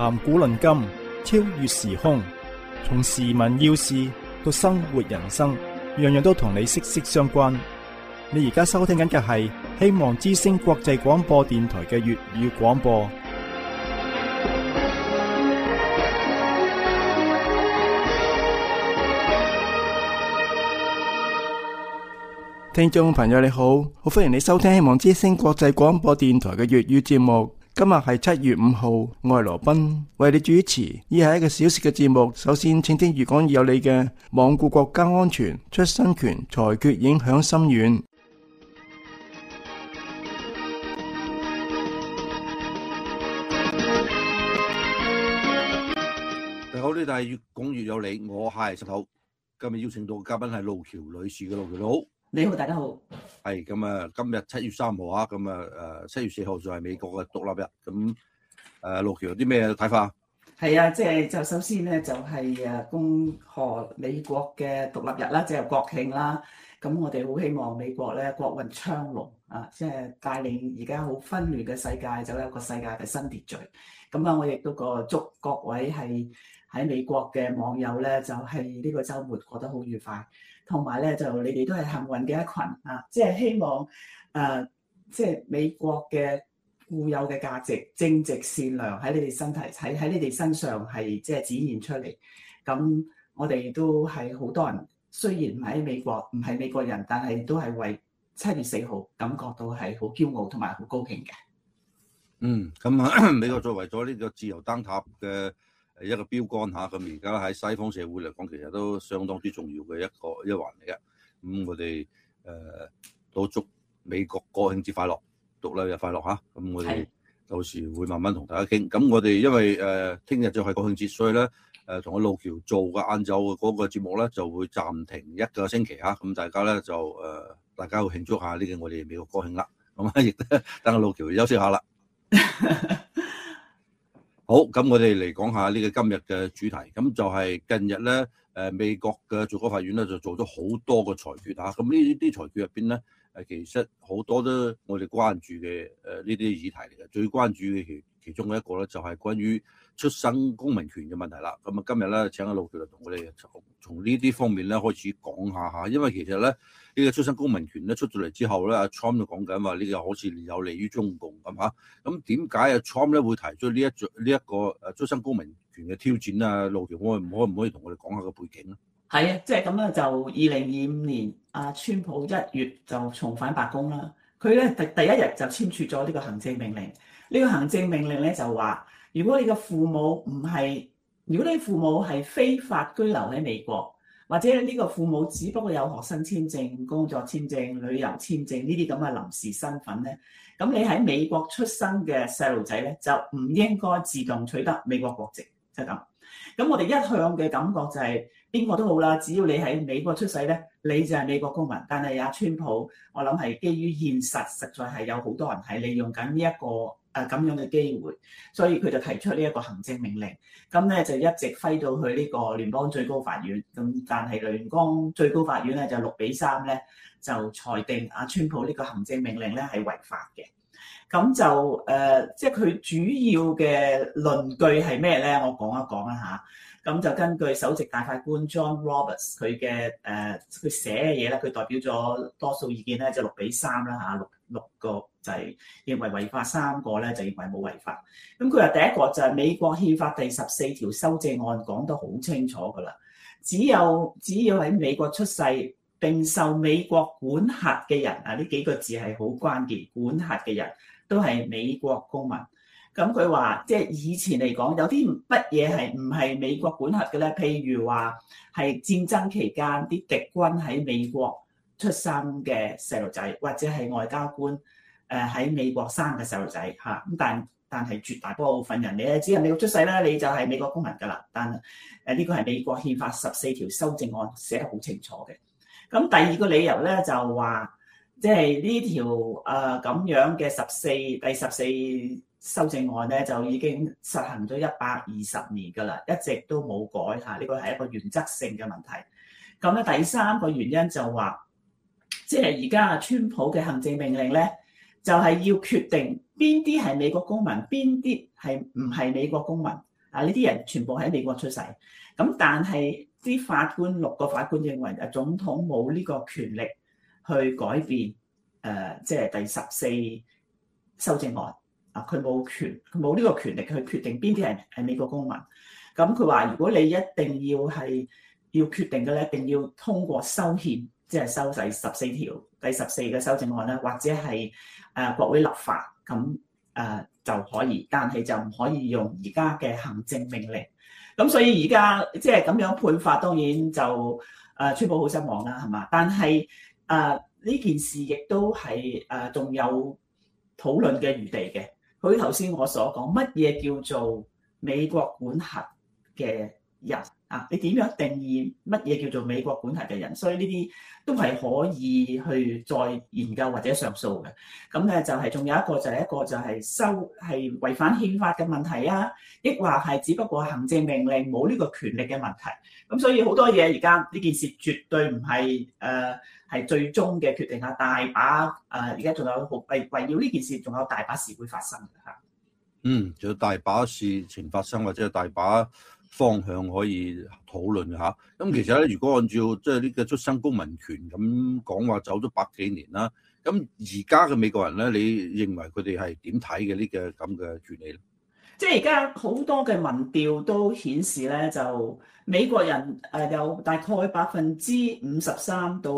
談古論今，超越時空，從時聞要事到生活人生，樣樣都同你息息相關。你而家收聽緊嘅係希望之聲國際廣播電台嘅粵語廣播。聽眾朋友你好，好歡迎你收聽希望之聲國際廣播電台嘅粵語節目。今日係7月5號，我係羅賓為你主持。以下一個小時嘅節目，首先請聽粵港有你嘅罔顧國家安全，出生權裁決影響深遠。 大家好，呢度係粵講粵有你，我係石頭。今日邀請到嘅嘉賓係路橋女士嘅。路橋你好。 你好，大家好。 係咁啊，今日7月3號啊，咁啊7月4號就係美國嘅獨立日。咁路橋有啲咩睇法？ 係啊，就首先咧就係恭賀美國嘅獨立日啦，即係國慶啦。咁我哋好希望美國咧國運昌隆啊，即係帶領而家好紛亂嘅世界走入一個世界嘅新秩序。咁啊，我亦都祝各位係喺美國嘅網友咧，就係呢個週末過得好愉快。同埋咧，就你哋都係幸運嘅一群啊！即係希望即係美國嘅固有嘅價值、正直善良喺你哋身體喺你哋身上係即係展現出嚟。咁我哋都係好多人，雖然唔喺美國，唔係美國人，但係都係為7月4號感覺到係好驕傲同埋好高興嘅。 咁美國作為咗呢個自由燈塔嘅一個標杆嚇，咁而家喺西方社會嚟講，其實都相當之重要嘅一環嚟嘅。咁我哋都祝美國國慶節快樂，獨立日快樂嚇。咁我哋到時會慢慢同大家傾。咁我哋因為聽日就係國慶節，所以咧同阿路橋做嘅晏晝嗰個節目咧就會暫停1個星期嚇。咁大家咧就大家會慶祝下呢個我哋美國國慶啦。咁啊，亦等阿路橋休息下啦。好，咁我哋嚟講下呢個今日嘅主題。咁就係近日咧，美國嘅最高法院咧就做咗好多個裁決嚇。咁呢啲裁決入邊咧，其實好多都我哋關注嘅呢啲議題嚟嘅。最關注嘅其中嘅一個咧，就係關於出生公民權嘅問題啦。咁啊，今日咧請阿路橋嚟同我哋從呢啲方面咧開始講下嚇。因為其實咧呢個出生公民權咧出咗嚟之後咧，阿 Trump 就講緊話呢個好似有利於中共咁嚇。咁點解阿 Trump 咧會提出呢一個出生公民權嘅挑戰啊？路橋可唔可以同我哋講下個背景咧？ 係啊，即係咁啦，就2025年阿川普1月就重返白宮啦。佢咧第一日就簽署咗呢個行政命令。呢個行政命令咧就話，如果你嘅父母係非法居留喺美國，或者呢個父母只不過有學生簽證、工作簽證、旅遊簽證呢啲咁嘅臨時身份咧，咁你喺美國出生嘅細路仔咧就唔應該自動取得美國國籍，就係咁。咁我哋一向嘅感覺就係邊個都好啦，只要你喺美國出世咧，你就係美國公民。但係阿川普，我諗係基於現實，實在係有好多人係利用緊呢一個咁樣嘅機會，所以佢就提出呢一個行政命令。咁咧就一直揮到去呢個聯邦最高法院。咁但係聯邦最高法院咧就6-3咧就裁定阿川普呢個行政命令咧係違法嘅。咁就即係佢主要嘅論據係咩咧？我講一講啦嚇。咁就根據首席大法官 John Roberts 佢嘅佢寫嘅嘢咧，佢代表咗多數意見咧，就6-3啦嚇，六個就係認為違法，3個咧就認為冇違法。咁佢話第一個就係美國憲法第14條修正案講得好清楚㗎啦，只要喺美國出世並受美國管轄嘅人啊，呢幾個字係好關鍵，管轄嘅人都係美國公民。咁佢話即係以前嚟講，有啲乜嘢係唔係美國管轄嘅咧？譬如話係戰爭期間啲敵軍喺美國出生嘅細路仔，或者係外交官喺美國生嘅細路仔嚇。咁但係絕大部分人你只係美國出世咧，你就係美國公民㗎啦。但呢個係美國憲法14條修正案寫得好清楚嘅。咁第二個理由咧就話，即係呢條咁樣嘅第14修正案咧就已經實行咗120年㗎啦，一直都冇改嚇。呢個係一個原則性嘅問題。咁咧第三個原因就話，即係而家川普嘅行政命令咧，就係要決定邊啲係美國公民，邊啲係唔係美國公民。 呢啲人全部喺美國出世。咁但係啲法官6個法官認為總統冇呢個權力去改變即係第14修正案佢冇呢個權力去決定邊啲係美國公民。咁佢話如果你一定要決定嘅咧，一定要通過修憲，即係修第14條第14嘅修正案啦，或者係國會立法咁就可以，但係就唔可以用而家嘅行政命令。咁所以而家即係咁樣判法，當然就川普好失望啦，係嘛？但係呢件事亦都係仲有討論嘅餘地嘅。佢頭先我所講乜嘢叫做美國管轄嘅人你點樣定義乜嘢叫做美國管轄嘅人？所以呢啲都係可以去再研究或者上訴嘅。咁咧就係仲有一個就係係違反憲法嘅問題啊，抑或係只不過行政命令冇呢個權力嘅問題。咁所以好多嘢而家呢件事絕對唔係係最終嘅決定啊！大把而家仲有圍繞呢件事仲有大把事會發生嘅嚇。 仲有大把事情發生，或者大把方向可以討論嚇。咁其實咧，如果按照即係呢個出生公民權咁講話，走咗100幾年啦。咁而家嘅美國人咧，你認為佢哋係點睇嘅呢個咁嘅權利咧？即係而家好多嘅民調都顯示咧，就美國人有大概53%到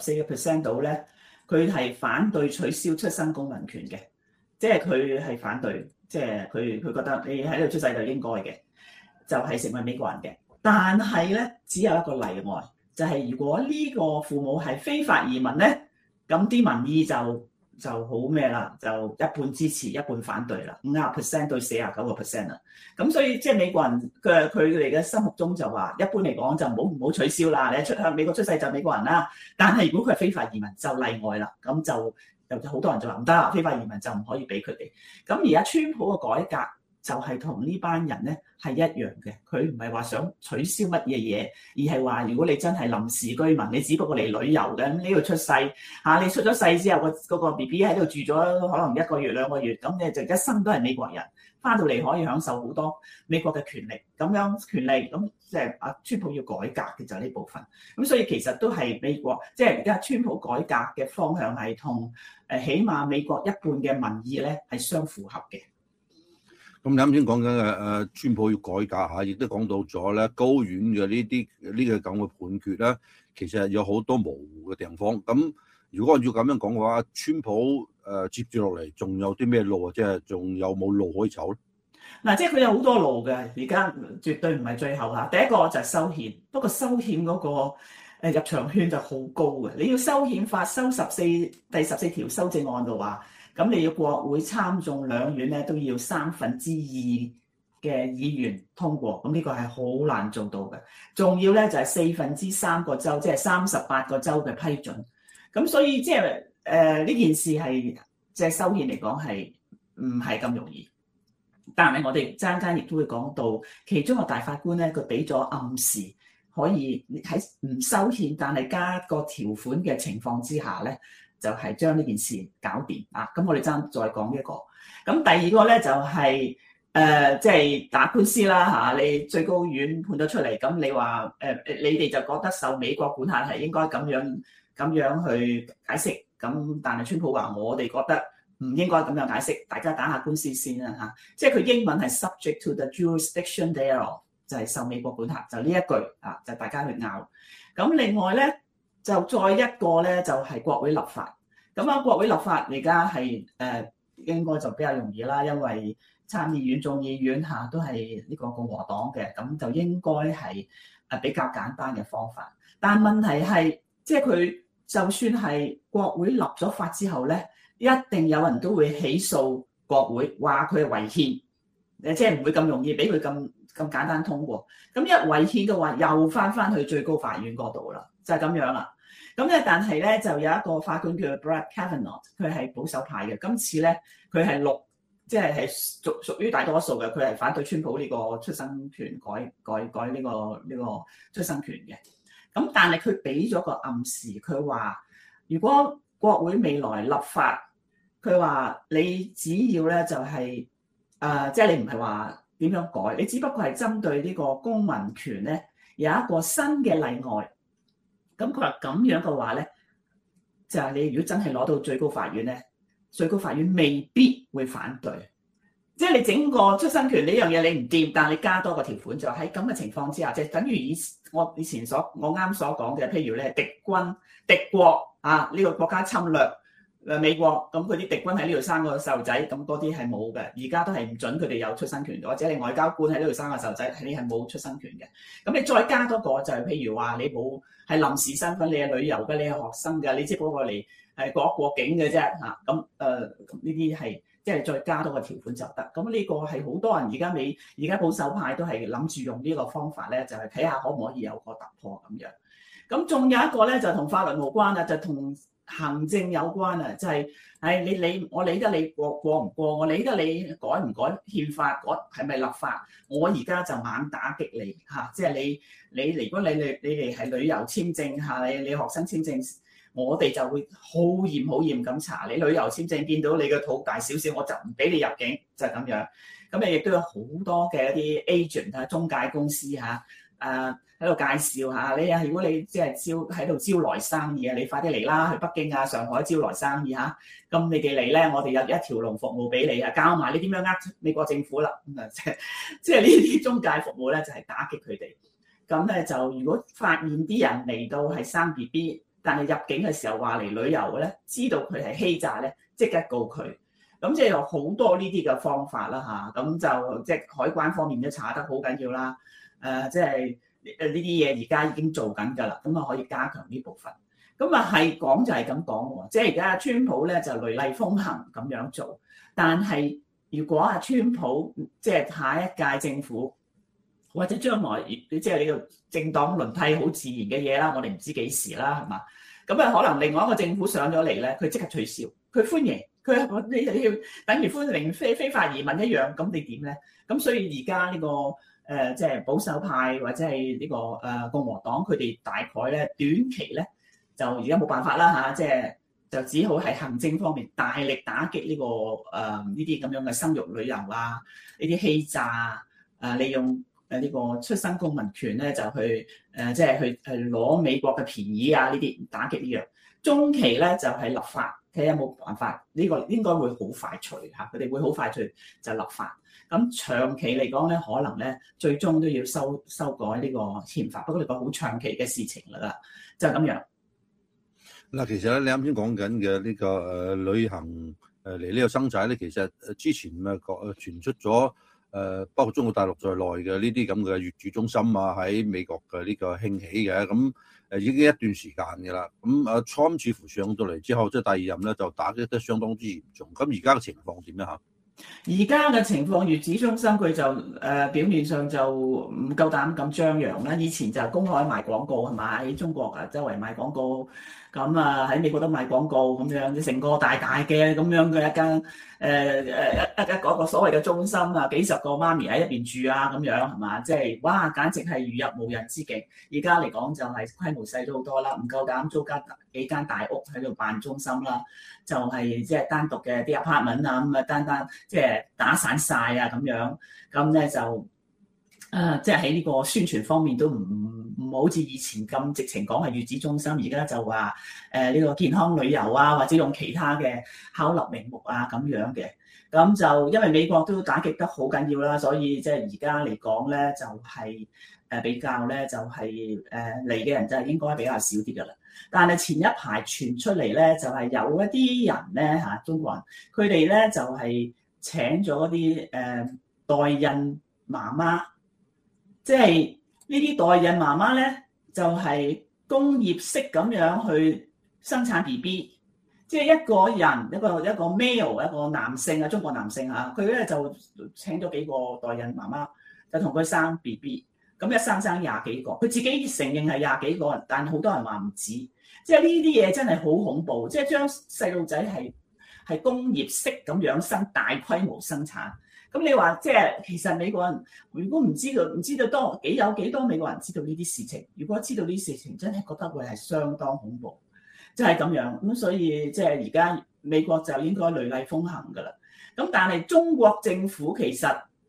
64%度咧，佢係反對取消出生公民權嘅，即係佢係反對，即係佢覺得你喺度出世就應該嘅，就係成為美國人嘅。但係咧，只有一個例外，就係如果呢個父母係非法移民咧，咁啲民意就好咩啦，就一半支持一半反對啦，50%對49%啦。咁所以即係美國人佢哋嘅心目中就話，一般嚟講就唔好取消啦，你向美國出世就美國人啦。但係如果佢係非法移民就例外啦，咁就好多人就話唔得啦，非法移民就唔可以俾佢哋。咁而家川普嘅改革就係同呢班人咧係一樣嘅，佢唔係話想取消乜嘢嘢，而係話如果你真係臨時居民，你只不過嚟旅遊嘅，咁呢度出世你出咗世之後，嗰個 BB 喺度住咗可能1個月2個月，咁你就一生都係美國人，翻到嚟可以享受好多美國嘅權利，咁樣權利咁即係川普要改革嘅就係呢部分。咁所以其實都係美國即係而家川普改革嘅方向係同起碼美國一半嘅民意咧係相符合嘅。 咁你啱先講緊川普要改革嚇，亦都講到咗咧高院嘅呢個咁嘅判決咧，其實有好多模糊嘅地方。咁如果按照咁樣講嘅話，川普接住落嚟仲有啲咩路啊？即係仲有冇路可以走咧？嗱， 即係佢有好多路嘅，而家絕對唔係最後嚇。第一個就係修憲，不過修憲嗰個入場券就好高嘅。你要修憲法修第14條修正案嘅話，咁你要國會參眾兩院咧都要2/3嘅議員通過，咁呢個係好難做到嘅。仲要咧就係3/4個州，即係38個州嘅批准。咁所以即係呢件事係即係修憲嚟講係唔係咁容易。但係我哋陣間亦都會講到，其中個大法官咧佢俾咗暗示，可以喺唔修憲但係加個條款嘅情況之下咧，就係將呢件事搞掂啊！咁我哋再講一個。咁第二個咧就係即係打官司啦嚇，你最高院判咗出嚟，咁你話你哋就覺得受美國管轄係應該咁樣去解釋，咁但係川普話我哋覺得唔應該咁樣解釋，大家打下官司先啦嚇。即係佢英文係 subject to the jurisdiction thereof，就係受美國管轄，就呢一句就大家去拗。咁另外咧，就再一個咧，就係國會立法。咁國會立法而家係應該就比較容易啦，因為參議院、眾議院都係呢個共和黨嘅，咁就應該係比較簡單嘅方法。但問題係，即係佢就算係國會立咗法之後咧，一定有人都會起訴國會，話佢係違憲，即係唔會咁容易俾佢咁簡單通過。咁一違憲嘅話，又翻去最高法院嗰度啦，就係咁樣啦。咁咧，但係咧就有一個法官叫 Brett Kavanaugh，佢係保守派嘅。今次咧，佢係即係屬於大多數嘅，佢係反對川普呢個出生權改呢個出生權嘅。咁但係佢俾咗個暗示，佢話如果國會未來立法，佢話你只要咧就係即係你唔係話點樣改，你只不過係針對呢個公民權咧有一個新嘅例外。咁佢話咁樣嘅話咧，就係你如果真係攞到最高法院咧，最高法院未必會反對。即係你整個出生權呢樣嘢你唔掂，但係你加多個條款，就喺咁嘅情況之下，就等於我以前我啱所講嘅，譬如你係敵國啊，呢個國家侵略美國，咁佢啲敵軍喺呢度生個細路仔，咁嗰啲係冇嘅。而家都係唔準佢哋有出生權，或者你外交官喺呢度生個細路仔，你係冇出生權嘅。咁你再加多個就係譬如話你冇係臨時身份，你係旅遊嘅，你係學生嘅，你只不過嚟過境嘅啫嚇。咁呢啲係。即係再加多個條款就得，咁呢個係好多人而家保守派都係諗住用呢個方法咧，就係睇下可唔可以有個突破咁樣。咁仲有一個咧就同法律無關啦，就同行政有關啊，就係我理得你過唔過，我理得你改唔改憲法，係咪立法，我而家就猛打擊你嚇，即係你如果你哋係旅遊簽證嚇，你學生簽證。我哋就會好嚴咁查你旅遊簽證，見到你嘅肚大少少，我就唔俾你入境，就係咁樣。咁你亦都有好多嘅一啲 agent 啊、中介公司嚇，喺度介紹下你啊。如果你即係喺度招來生意啊，你快啲嚟啦，去北京啊、上海招來生意嚇。咁你哋嚟咧，我哋有一條龍服務俾你啊，教埋你點樣美國政府啦。咁啊，即係呢啲中介服務咧，就係打擊佢哋。咁咧就如果發現啲人嚟到係生 BB。但係入境嘅時候話嚟旅遊嘅咧，知道佢係欺詐咧，即刻告佢。咁即係有好多呢啲嘅方法啦嚇。咁就即係海關方面都查得好緊要啦。即係呢啲嘢而家已經做緊㗎啦。咁啊可以加強呢部分。咁啊係講就係咁講喎。即係而家川普咧就雷厲風行咁樣做。但係如果川普即係下一屆政府，或者將來即係呢個政黨輪替好自然嘅嘢啦，我哋唔知幾時啦，係嘛？咁啊，可能另外一個政府上咗嚟咧，佢即刻取消，佢歡迎，你要等於歡迎非法移民一樣，咁你點咧？咁所以而家呢個即係保守派或者係呢個共和黨，佢哋大概咧短期咧就而家冇辦法啦嚇，即係就只好喺行政方面大力打擊呢個呢啲咁樣嘅生育旅遊啊，呢啲欺詐啊，利用。呢個出生公民權咧，就去即係去攞美國嘅便宜啊！呢啲打擊呢樣。中期咧就係立法，睇下有冇辦法。呢個應該會好快脆嚇，佢哋會好快脆就立法。咁長期嚟講咧，可能咧最終都要修改呢個憲法。不過呢個好長期嘅事情啦，就係咁樣。 嗱，其實咧，你啱先講緊嘅呢個旅行嚟呢個生仔咧，其實之前咪傳出咗。包括中國大陸在內嘅呢啲咁嘅月子中心啊，喺美國嘅呢個興起嘅，咁已經一段時間嘅啦。咁Trump似乎上到嚟之後，即係第二任咧就打擊得相當之嚴重。咁而家嘅情況點咧嚇？ 而家嘅情況，月子中心佢就表面上就唔夠膽咁張揚啦。以前就公開賣廣告係嘛，喺中國啊周圍賣廣告，咁啊喺美國都賣廣告咁樣，成個大嘅咁樣嘅一間嗰個所謂嘅中心啊，幾十個媽咪喺入邊住啊咁樣係嘛，即係哇簡直係如入無人之境。而家嚟講就係規模細咗好多啦，唔夠膽租幾間大屋喺度辦中心啦，就係即係單獨嘅啲 apartment 啊咁啊單即係打散晒啊咁樣，咁咧就即係喺呢個宣傳方面都唔好似以前咁直情講係月子中心，而家就話呢個健康旅遊啊，或者用其他嘅巧立名目啊咁樣嘅。咁就因為美國都打擊得好緊要啦，所以即係而家嚟講咧就係比較咧就係嚟嘅人就係應該比較少啲噶啦。但係前一排傳出嚟咧就係有一啲人咧嚇中國人，佢哋咧就係請咗啲代孕媽媽，即係呢啲代孕媽媽咧就係工業式咁樣去生產 BB。即係一個人一個 male 一個男性啊，中國男性嚇，佢咧就請咗幾個代孕媽媽，就同佢生 BB， 咁一生廿幾個，佢自己承認係廿幾個，但係好多人話唔止。即係呢啲嘢真係好恐怖，即係將細路仔係工業式咁樣大規模生產。咁你話即係其實美國人如果唔知道有幾多美國人知道呢啲事情？如果知道呢啲事情，真係覺得會係相當恐怖。即係咁樣，咁所以即係而家美國就應該雷厲風行㗎啦。咁但係中國政府其實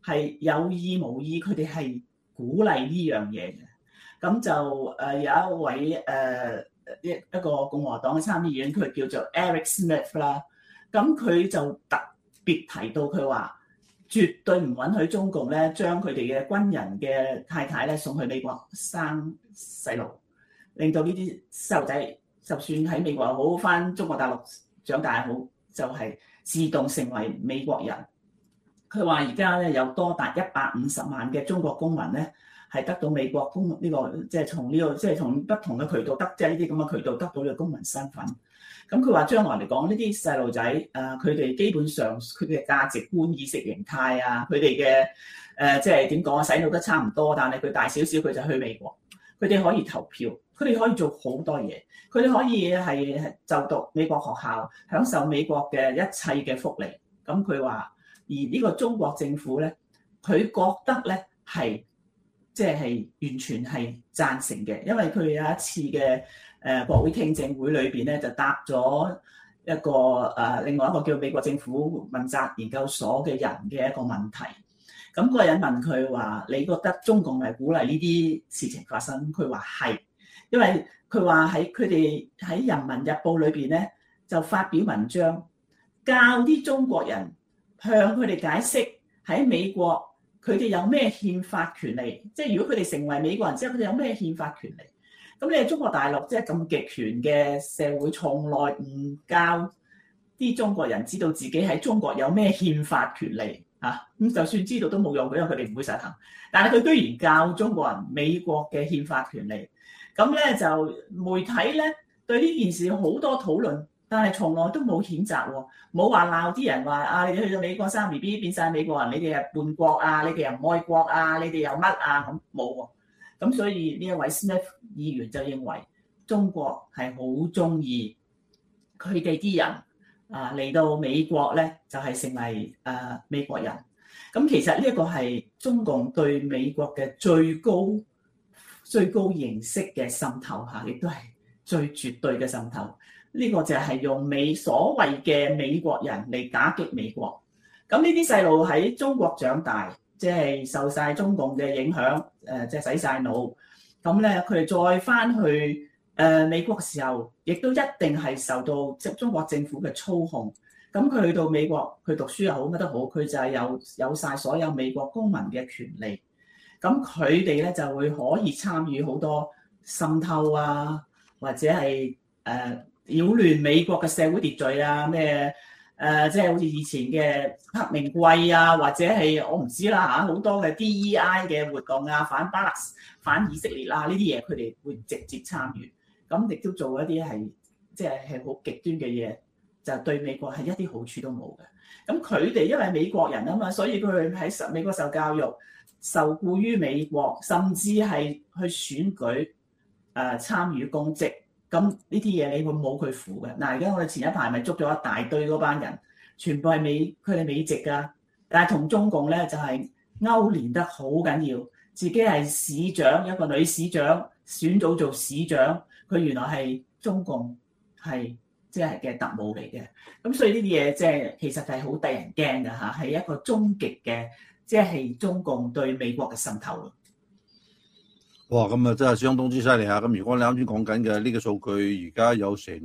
係有意無意，佢哋係鼓勵呢樣嘢嘅。咁就有一位一個共和黨嘅參議員，佢叫做 Eric Smith 啦。咁佢就特別提到佢話，絕對唔允許中共咧將佢哋嘅軍人嘅太太咧送去美國生細路，令到呢啲細路仔就算喺美國又好，返中國大陸長大又好，就係自動成為美國人。佢話而家咧有多達150萬嘅中國公民咧，係得到美國公呢個，即係從呢個即係從不同嘅渠道得，即係呢啲咁嘅渠道得到呢個公民身份。咁佢話將來嚟講，呢啲細路仔佢哋基本上佢哋嘅價值觀、意識形態啊，佢哋嘅即係點講啊，洗腦得差唔多，但係佢大少少佢就去美國，佢哋可以投票，佢哋可以做好多嘢，佢哋可以係就讀美國學校，享受美國嘅一切嘅福利。咁佢話，而呢個中國政府咧，佢覺得咧係即係完全係贊成嘅，因為佢有一次嘅國會聽證會裏邊咧，就答咗一個另外一個叫美國政府問責研究所嘅人嘅一個問題。咁嗰個人問佢話：你覺得中共係鼓勵呢啲事情發生？佢話係，因為佢話喺佢哋喺《人民日報》裏邊咧，就發表文章教啲中國人向佢哋解釋喺美國佢哋有咩憲法權利，即係如果佢哋成為美國人之後，佢哋有咩憲法權利？咁你係中國大陸即係咁極權嘅社會，從來唔教啲中國人知道自己喺中國有咩憲法權利嚇。咁就算知道都冇用嘅，因為佢哋唔會實行。但係佢居然教中國人美國嘅憲法權利，咁咧就媒體咧對呢件事好多討論，但係從來都冇譴責喎，冇話鬧啲人話你哋去到美國生 BB 變晒美國人，你哋係叛國啊，你哋又唔愛國啊，你哋又乜啊，咁冇喎。咁所以呢一位 Smith 議員就認為中國係好中意佢哋啲人嚟到美國咧，就係成為美國人。咁其實呢一個係中共對美國嘅最高形式嘅滲透嚇，亦都係最絕對嘅滲透。呢個就係用所謂嘅美國人嚟打擊美國。咁呢啲細路喺中國長大，即係受晒中共嘅影響，即係洗晒腦。咁咧，佢哋再翻去美國嘅時候，亦都一定係受到中國政府嘅操控。咁佢去到美國，佢讀書又好，乜都好，佢就係有晒所有美國公民嘅權利。咁佢哋咧就會可以參與好多滲透啊，或者係擾亂美國嘅社會秩序啊，咩即係好似以前嘅革命季啊，或者係我唔知啦嚇，好多嘅 DEI 嘅活動啊，反以色列啊呢啲嘢，佢哋會直接參與，咁亦都做一啲係即係好極端嘅嘢，就對美國係一啲好處都冇嘅。咁佢哋因為美國人啊嘛，所以佢喺美國受教育、受僱於美國，甚至係去選舉參與公職。咁呢啲嘢你會冇佢符嘅。嗱，而家我哋前一排咪捉咗一大堆嗰班人，全部係佢哋美籍㗎，但係同中共咧就係勾連得好緊要。自己係市長，一個女市長選到做市長，佢原來係中共係即係嘅特務嚟嘅。咁所以呢啲嘢即係其實係好得人驚㗎嚇，係一個終極嘅即係中共對美國嘅滲透。 哇！咁啊，真係相當之犀利啊！咁如果你啱先講緊嘅呢個數據，而家有成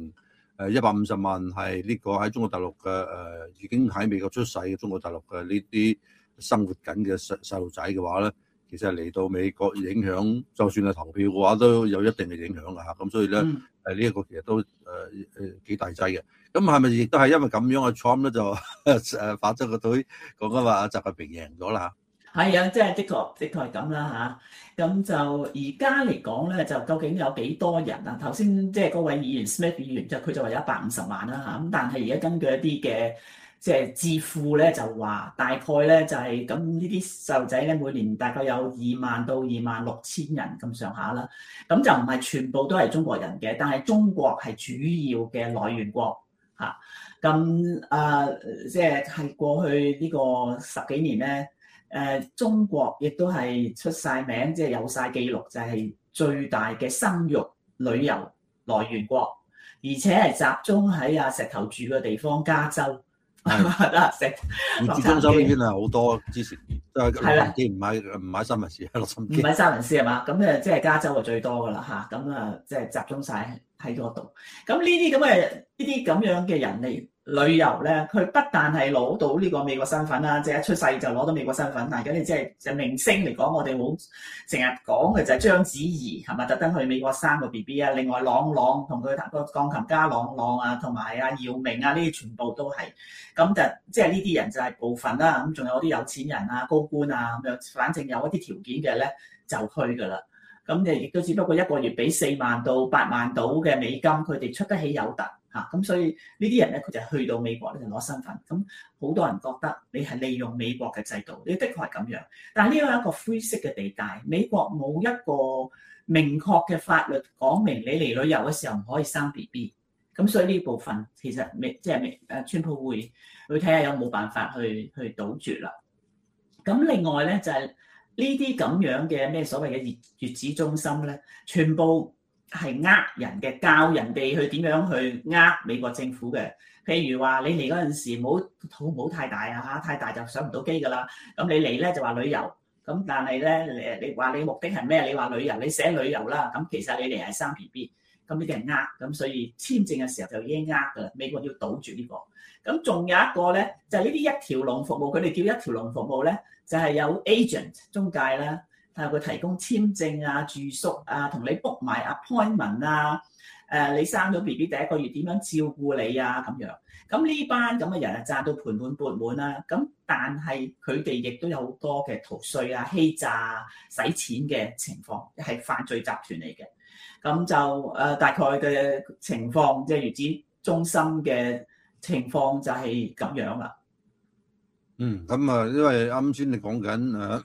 150萬係呢個喺中國大陸嘅已經喺美國出世嘅中國大陸嘅呢啲生活緊嘅細路仔嘅話咧，其實嚟到美國影響，就算係投票嘅話，都有一定嘅影響㗎嚇。咁所以咧，呢一個其實都幾大劑嘅。咁係咪亦都係因為咁樣啊 Trump 咧就發咗個推講緊話習近平贏咗啦嚇？ 係啊，即係的確係咁啦嚇。咁就而家嚟講咧，就究竟有幾多人啊？頭先即係嗰位議員 Smith 議員佢就話有150萬啦嚇。咁但係而家根據一啲嘅即係智庫咧，就話大概咧就係咁呢啲細路仔咧，每年大概有2萬到26000人咁上下啦。咁就唔係全部都係中國人嘅，但係中國係主要嘅來源國嚇。咁即係過去呢個10幾年咧。中國亦都係出晒名，即係有晒記錄，就係最大嘅生育旅遊來源國，而且係集中喺石頭住嘅地方加州。 住中心已經係好多之前，即係洛杉磯唔喺三藩市，喺洛杉磯。 唔喺三藩市係嘛？咁即係加州就最多㗎啦嚇。咁即係集中晒喺嗰度。咁呢啲咁樣嘅人嚟旅遊咧，佢不但係攞到呢個美國身份啦，即係一出世就攞到美國身份。但係咁你即係明星嚟講，我哋好成日講嘅就係章子怡係咪？特登去美國生個 BB 啊。另外朗朗同佢個鋼琴家朗朗啊，同埋阿姚明啊，呢啲全部都係。咁就即係呢啲人就係部分啦。咁仲有啲有錢人啊、高官啊咁樣，反正有一啲條件嘅咧就去㗎啦。咁亦都只不過一個月俾4萬到8萬到嘅美金，佢哋出得起有得嚇。咁所以呢啲人咧，佢就去到美國咧就攞身份。咁好多人覺得你係利用美國嘅制度，你的確係咁樣。但係呢個係一個灰色嘅地帶，美國冇一個明確嘅法律講明你嚟旅遊嘅時候唔可以生 BB。咁所以呢部分其實川普會睇下有冇辦法去杜絕啦。咁另外咧就係呢啲咁樣嘅咩所謂嘅月子中心咧，全部係人嘅，教人哋去點樣去美國政府嘅。譬如話你嚟嗰陣時肚唔好太大啊嚇，太大就上唔到機㗎啦。咁你嚟咧就話旅遊，咁但係咧你話你目的係咩？你話旅遊，你寫旅遊啦。咁其實你嚟係生 BB。咁呢啲係咁所以簽證嘅時候就已經㗎啦。美國要堵住呢個。咁仲有一個咧，就係呢啲一條龍服務，佢哋叫一條龍服務咧，就係有 agent 中介啦，睇佢提供簽證啊、住宿啊，同你 book 埋 appointment 啊，你生咗 BB 第一個月點樣照顧你啊咁樣。咁呢班咁嘅人啊賺到盆滿缽滿啦。咁但係佢哋亦都有好多嘅逃稅啊、欺詐啊、洗錢嘅情況，係犯罪集團嚟嘅。咁就大概嘅情況，即係月子中心嘅情況就係咁樣啦。 咁因為啱先你講緊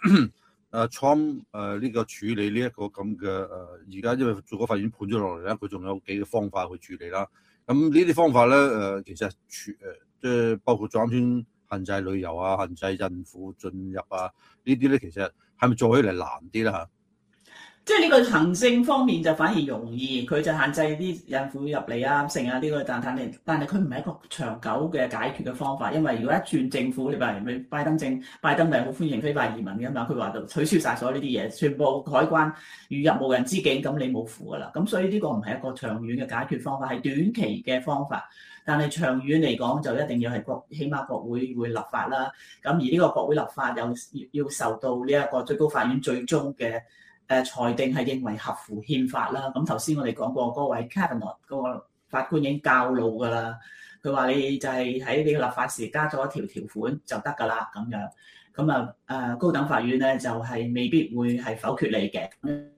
Trump 呢個處理呢一個咁嘅而家因為最高法院判咗落嚟咧，佢仲有幾個方法去處理啦。咁呢啲方法咧其實即係包括咗啱先限制旅遊啊、限制孕婦進入啊，呢啲咧其實係咪做起嚟難啲咧嚇？ 即係呢個行政方面就反而容易，佢就限制啲孕婦入嚟啊、剩啊呢個，但係佢唔係一個長久嘅解決嘅方法，因為如果一轉政府，你譬如拜登咪好歡迎非法移民嘅嘛，佢話就取消晒所有呢啲嘢，全部海關如入無人之境，咁你冇符㗎啦。咁所以呢個唔係一個長遠嘅解決方法，係短期嘅方法。但係長遠嚟講，就一定要係起碼國會會立法啦。咁而呢個國會立法又要受到呢一個最高法院最終嘅裁定係認為合乎憲法啦。咁頭先我哋講過嗰位 Kavanaugh 嗰個法官已經教路㗎啦。佢話你就係喺你個立法時加咗一條條款就得㗎啦咁樣。咁高等法院咧就係未必會係否決你嘅。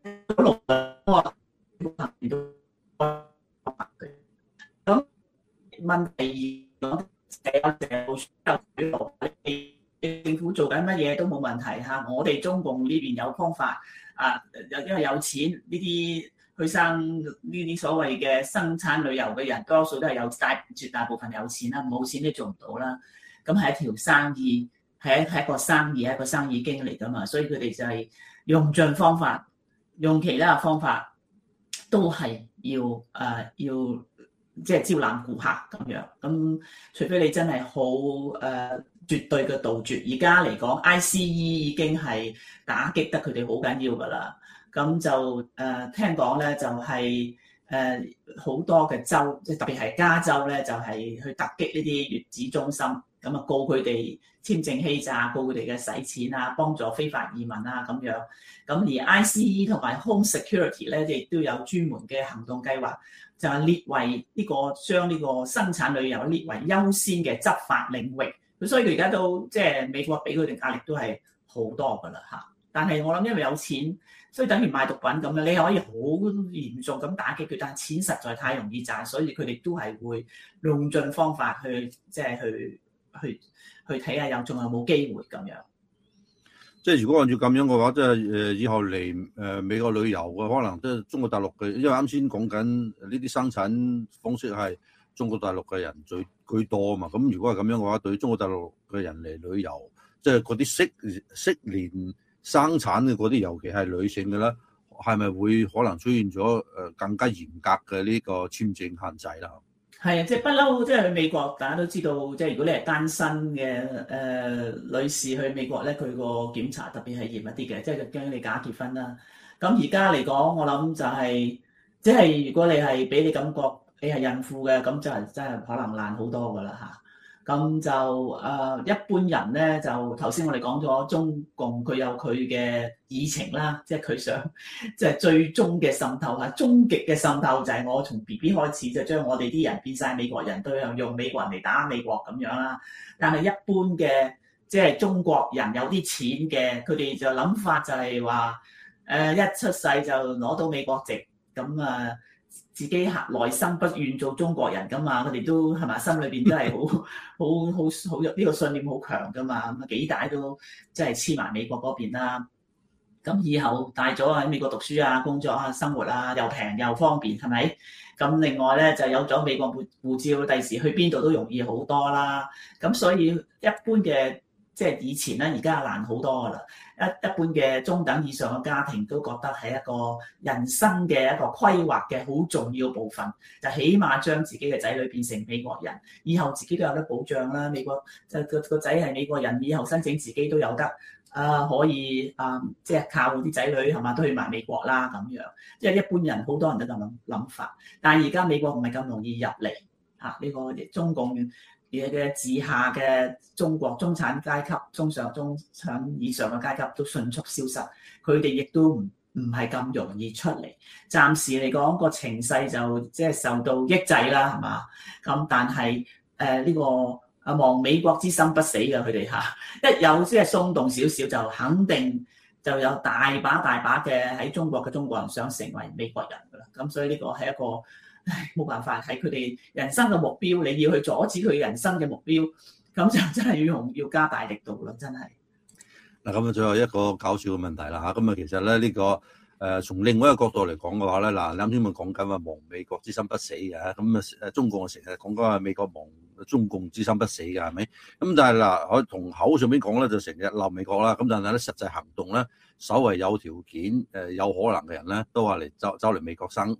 咁問題政府做緊乜嘢都冇問題嚇，我哋中共呢邊有方法因為有錢呢啲去生呢啲所謂嘅生產旅遊嘅人，多數都係絕大部分有錢啦，冇錢都做唔到啦。咁係一條生意，係一個生意，係一個生意經嚟㗎嘛，所以佢哋就係用盡方法，用其他嘅方法都係要即係招攬顧客咁樣。咁除非你真係好絕對嘅杜絕，而家嚟講 ICE 已經係打擊得佢哋好緊要㗎啦。咁就聽講咧就係好多嘅州，即係特別係加州咧，就係去突擊呢啲月子中心，咁告佢哋簽證欺詐，告佢哋嘅洗錢啊，幫助非法移民啊咁樣。咁而 ICE 同埋 Home Security 咧，亦都有專門嘅行動計劃，就係列為呢個將呢個生產旅遊列為優先嘅執法領域。咁所以佢而家都即係美國俾佢哋壓力都係好多㗎啦嚇。但係我諗因為有錢，所以等於賣毒品咁樣，你可以好嚴重咁打擊佢，但係錢實在太容易賺，所以佢哋都係會用盡方法去即係去睇下仲有冇機會咁樣。 即係如果按照咁樣嘅話，即係以後嚟美國旅遊嘅可能即係中國大陸嘅，因為啱先講緊呢啲生產方式係中國大陸嘅人最居多啊嘛。咁如果係咁樣嘅話，對於中國大陸嘅人嚟旅遊，即係嗰啲適年生產嘅嗰啲，尤其係女性嘅咧，係咪會可能出現咗更加嚴格嘅呢個簽證限制啦？ 係啊，即係不嬲，即係去美國，大家都知道，即係如果你係單身嘅女士去美國咧，佢個檢查特別係嚴一啲嘅，即係驚你假結婚啦。咁而家嚟講，我諗就係、即係如果你係俾你感覺你係孕婦嘅，咁就係真係可能難好多噶啦嚇。咁就一般人咧，就頭先我哋講咗中共佢有佢嘅議程啦，即係佢想即係最終嘅滲透嚇，終極嘅滲透就係我從 BB 開始就將我哋啲人變晒美國人，都用美國人嚟打美國咁樣啦。但係一般嘅即係中國人有啲錢嘅，佢哋就諗法就係話一出世就攞到美國籍，咁啊〜自己內心不願做中國人噶嘛，佢哋都係咪心裏邊都係好呢個信念好強噶嘛，咁幾大都即係黐埋美國嗰邊啦。咁以後大咗喺美國讀書啊、工作啊、生活啊，又平又方便，係咪？咁另外咧就有咗美國護照，第時去邊度都容易好多啦。咁所以一般嘅即係以前咧，而家難好多噶啦。一般嘅中等以上嘅家庭都覺得係一個人生嘅一個規劃嘅好重要部分，就起碼將自己嘅仔女變成美國人，以後自己都有得保障啦。美國就個仔係美國人，以後申請自己都有得可以即係靠啲仔女係嘛都去埋美國啦咁樣。即係一般人好多人都咁諗法，但係而家美國唔係咁容易入嚟嚇呢個中共嘅治下嘅中國中產階級、中產以上嘅階級都迅速消失，佢哋亦都唔係咁容易出嚟。暫時嚟講個情勢就即係受到抑制啦，係嘛？咁但係呢個亡美國之心不死嘅佢哋嚇，一有即係鬆動少少就肯定就有大把嘅喺中國嘅中國人想成為美國人㗎啦。咁所以呢個係一個冇辦法，係佢哋人生嘅目標，你要去阻止佢人生嘅目標，咁就真係要加大力度啦，真係。 嗱，咁啊，最後一個搞笑嘅問題啦嚇，咁啊，其實咧呢個從另外一個角度嚟講嘅話咧，嗱，啱先咪講緊話亡美國之心不死嘅，咁啊中共成日講緊話美國亡中共之心不死嘅係咪？咁但係嗱，我從口上邊講咧就成日鬧美國啦，咁但係咧實際行動咧，稍為有條件有可能嘅人咧，都話嚟走嚟美國生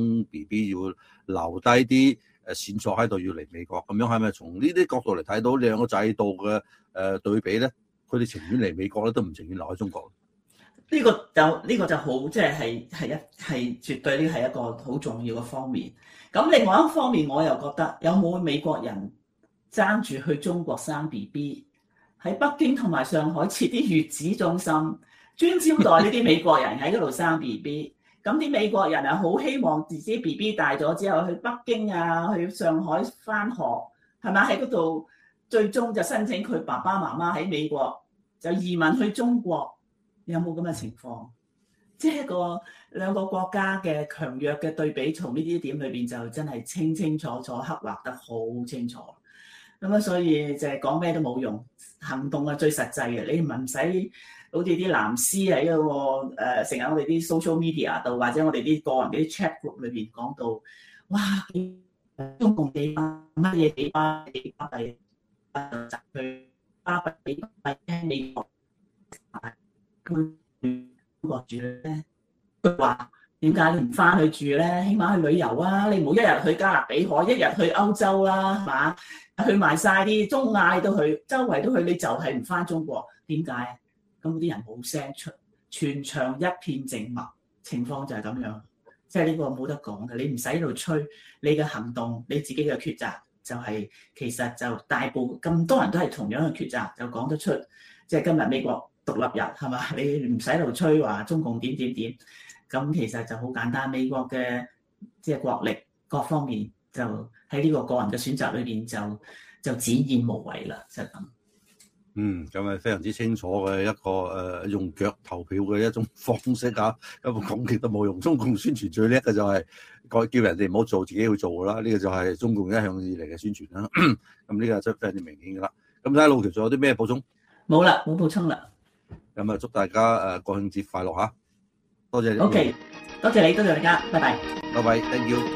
BB 要留低啲線索喺度要嚟美國，咁樣係咪從呢啲角度嚟睇到兩個制度嘅對比咧？佢哋情願嚟美國咧，都唔情願留喺中國。 呢個就好，即係絕對呢係一個好重要嘅方面。咁另外一方面，我又覺得有冇美國人爭住去中國生 BB， 喺北京同埋上海設啲月子中心，專招待呢啲美國人喺嗰度生 BB。咁啲美國人啊，好希望自己 BB 大咗之後去北京啊，去上海返學，係咪喺嗰度最終就申請佢爸爸媽媽喺美國就移民去中國？有冇咁嘅情況？即係兩個國家嘅強弱嘅對比，從呢啲點裏邊就真係清清楚楚刻畫得好清楚。咁啊，所以就係講咩都冇用，行動係最實際嘅。你唔使好似啲藍絲喺嗰個成日我哋啲 social media 度，或者我哋啲個人嘅啲 chat group 裏邊講到，哇！中共幾巴乜嘢幾巴閉去巴閉幾聽美國佢住咧，佢話點解你唔翻去住咧？起碼去旅遊啊！你唔好一日去加勒比海，一日去歐洲啦，係嘛？去埋晒啲中亞都去，周圍都去，你就係唔翻中國？點解？咁啲人冇聲出，全場一片靜默，情況就係咁樣。即係呢個冇得講嘅，你唔使喺度吹，你嘅行動，你自己嘅抉擇，就係其實就大部咁多人都係同樣嘅抉擇，就講得出。即係今日美國獨立日係嘛？你唔使喺度吹話中共點，咁其實就好簡單。美國嘅即係國力各方面就喺呢個個人嘅選擇裏邊就展現無遺啦，就係咁。 咁係非常之清楚嘅一個用腳投票嘅一種方式啊！咁講極都冇用。中共宣傳最叻嘅就係叫人哋唔好做，自己去做啦。呢個就係中共一向以嚟嘅宣傳啦。咁呢個真係非常之明顯噶啦。咁睇下路橋仲有啲咩補充？ 冇啦，冇補充啦。 咁啊，祝大家國慶節快樂嚇！多謝你。 OK，多謝你，多謝大家，拜拜。 拜拜 ，thank you。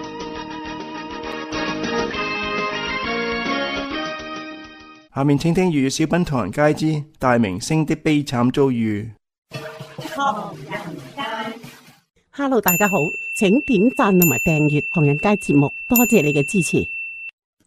下面請聽粵語小品《唐人街之大明星的悲慘遭遇》。 唐人街 ，Hello， 大家好，請點讚同埋訂閱唐人街節目，多謝你嘅支持。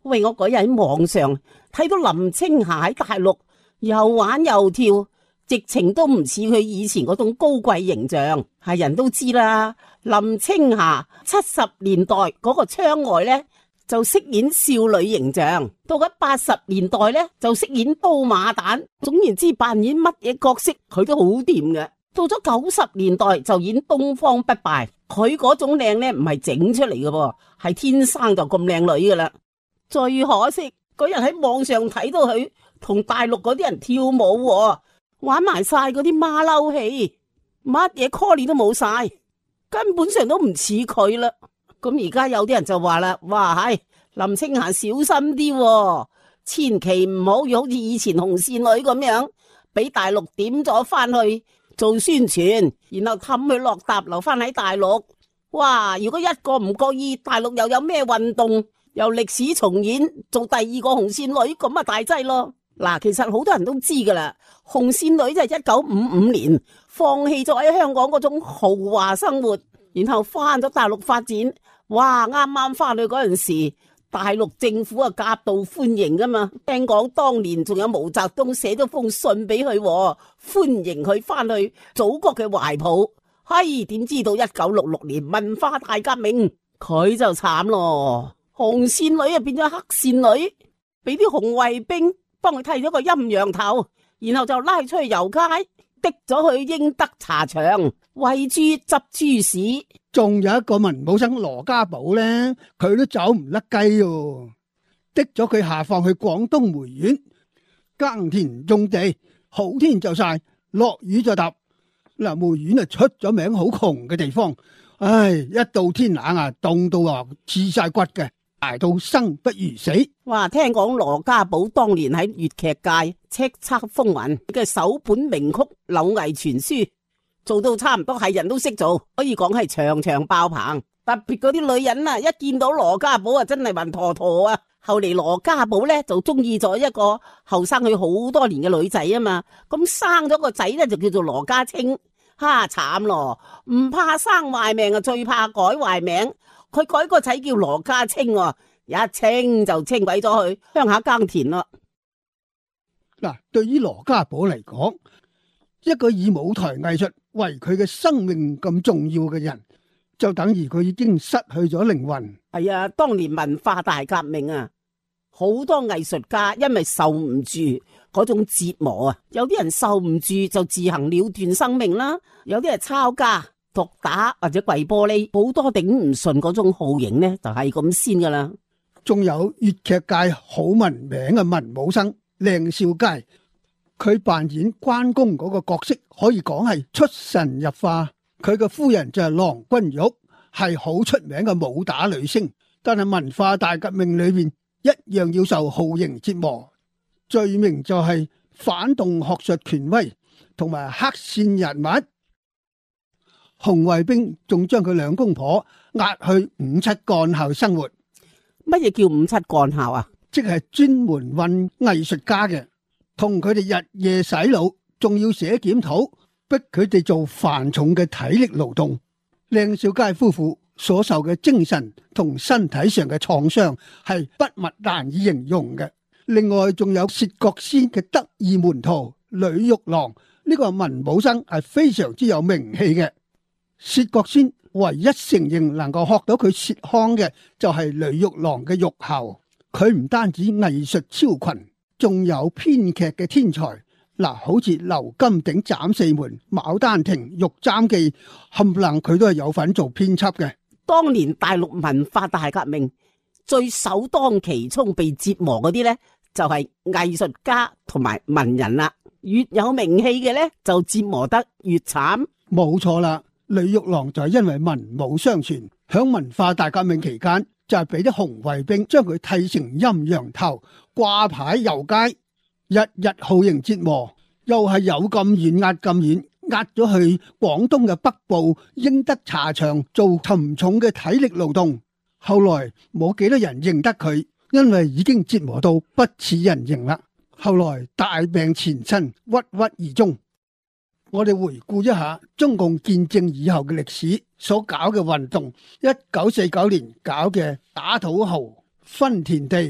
喂，我嗰日喺網上睇到林青霞喺大陸又玩又跳，直情都唔似佢以前嗰種高貴形象。係人都知啦，林青霞70年代嗰個窗外呢，就飾演少女形象，到咗80年代呢，就飾演刀馬旦。總言之，扮演乜嘢角色佢都好掂嘅。到咗90年代就演東方不敗，佢嗰種靚呢，唔係整出嚟嘅噃，係天生就咁靚女噶啦。最可惜嗰日喺網上睇到佢同大陸嗰啲人跳舞，玩埋晒嗰啲馬騮戲，乜嘢 call 都冇晒，根本上都唔似佢啦。咁而家有啲人就話啦，哇，係林青霞小心啲，千祈唔好好似以前紅線女咁樣，俾大陸點咗翻去做宣傳，然後氹佢落搭留翻喺大陸。哇！如果一個唔覺意，大陸又有咩運動，又歷史重演，做第二個紅線女，咁啊大劑咯。嗱，其實好多人都知噶啦，紅線女就係1955年放棄咗喺香港嗰種豪華生活，然後翻咗大陸發展。哇！啱啱翻去嗰陣時，大陸政府啊夾道歡迎噶嘛，聽講當年仲有毛澤東寫咗封信俾佢，歡迎佢翻去祖國嘅懷抱。嘿，點知道1966年文化大革命，佢就慘咯，紅線女啊變咗黑線女，俾啲紅衛兵幫佢剃咗個陰陽頭，然後就拉出去遊街，滴咗去英德茶場餵豬執豬屎。 仲有一個文武生羅家寶呢，佢都走唔甩雞喎，滴咗佢下放去廣東梅縣耕田種地，好天就曬，落雨就揼。嗱，梅縣啊出咗名好窮嘅地方，唉，一到天冷啊，凍到啊刺晒骨嘅，捱到生不如死。 哇！聽講羅家寶當年喺粵劇界叱咤風雲嘅首本名曲《柳毅傳書》，做到差唔多係人都識做，可以講係場場爆棚。特別嗰啲女人啊，一見到羅家寶啊，真係暈陀陀啊！後嚟羅家寶咧就中意咗一個後生佢好多年嘅女仔啊嘛，咁生咗個仔咧就叫做羅家清。哈，慘咯，唔怕生壞命啊，最怕改壞名。佢改個仔叫羅家清，一清就清鬼咗去鄉下耕田啦。 嗱，對於羅家寶嚟講，一個以舞台藝術為佢嘅生命咁重要嘅人，就等於佢已經失去咗靈魂。 係啊，當年文化大革命啊，好多藝術家因為受唔住嗰種折磨啊，有啲人受唔住就自行了斷生命啦，有啲係抄家、毒打或者跪玻璃，好多頂唔順嗰種酷刑呢，就係咁先噶啦。 仲有粵劇界好聞名嘅文武生靚少佳，佢扮演關公嗰個角色，可以講係出神入化。佢嘅夫人就係郎君玉，係好出名嘅武打女星，但係文化大革命裏邊一樣要受酷刑折磨。罪名就係反動學術權威同埋黑線人物，紅衛兵仲將佢兩公婆押去五七幹校生活。 乜嘢叫五七幹校啊？ 即係專門運藝術家嘅，同佢哋日夜洗腦，仲要寫檢討，逼佢哋做繁重嘅體力勞動。靚少佳夫婦所受嘅精神同身體上嘅創傷係筆墨難以形容嘅。另外仲有薛覺先嘅得意門徒呂玉郎，呢個文武生係非常之有名氣嘅。薛覺先唯一承認能夠學到佢薛腔嘅就係呂玉郎嘅玉喉。佢唔單止藝術超群，仲有編劇嘅天才。嗱，好似劉金鼎斬四門、牡丹亭、玉簪記，冚唪唥佢都係有份做編輯嘅。 當年大陸文化大革命最首當其衝被折磨嗰啲呢，就係藝術家同埋文人啦。越有名氣嘅呢，就折磨得越慘。 冇錯啦，呂玉郎就係因為文武雙全，響文化大革命期間就係俾啲紅衛兵將佢剃成陰陽頭，掛牌遊街，日日酷刑折磨，又係有咁遠壓咁遠，壓咗去廣東嘅北部英德茶場做沉重嘅體力勞動。後來冇幾多人認得佢，因為已經折磨到不似人形啦。後來大病纏身，鬱鬱而終。我哋回顧一下中共建政以後嘅歷史所搞嘅運動，1949年搞嘅打土豪、分田地、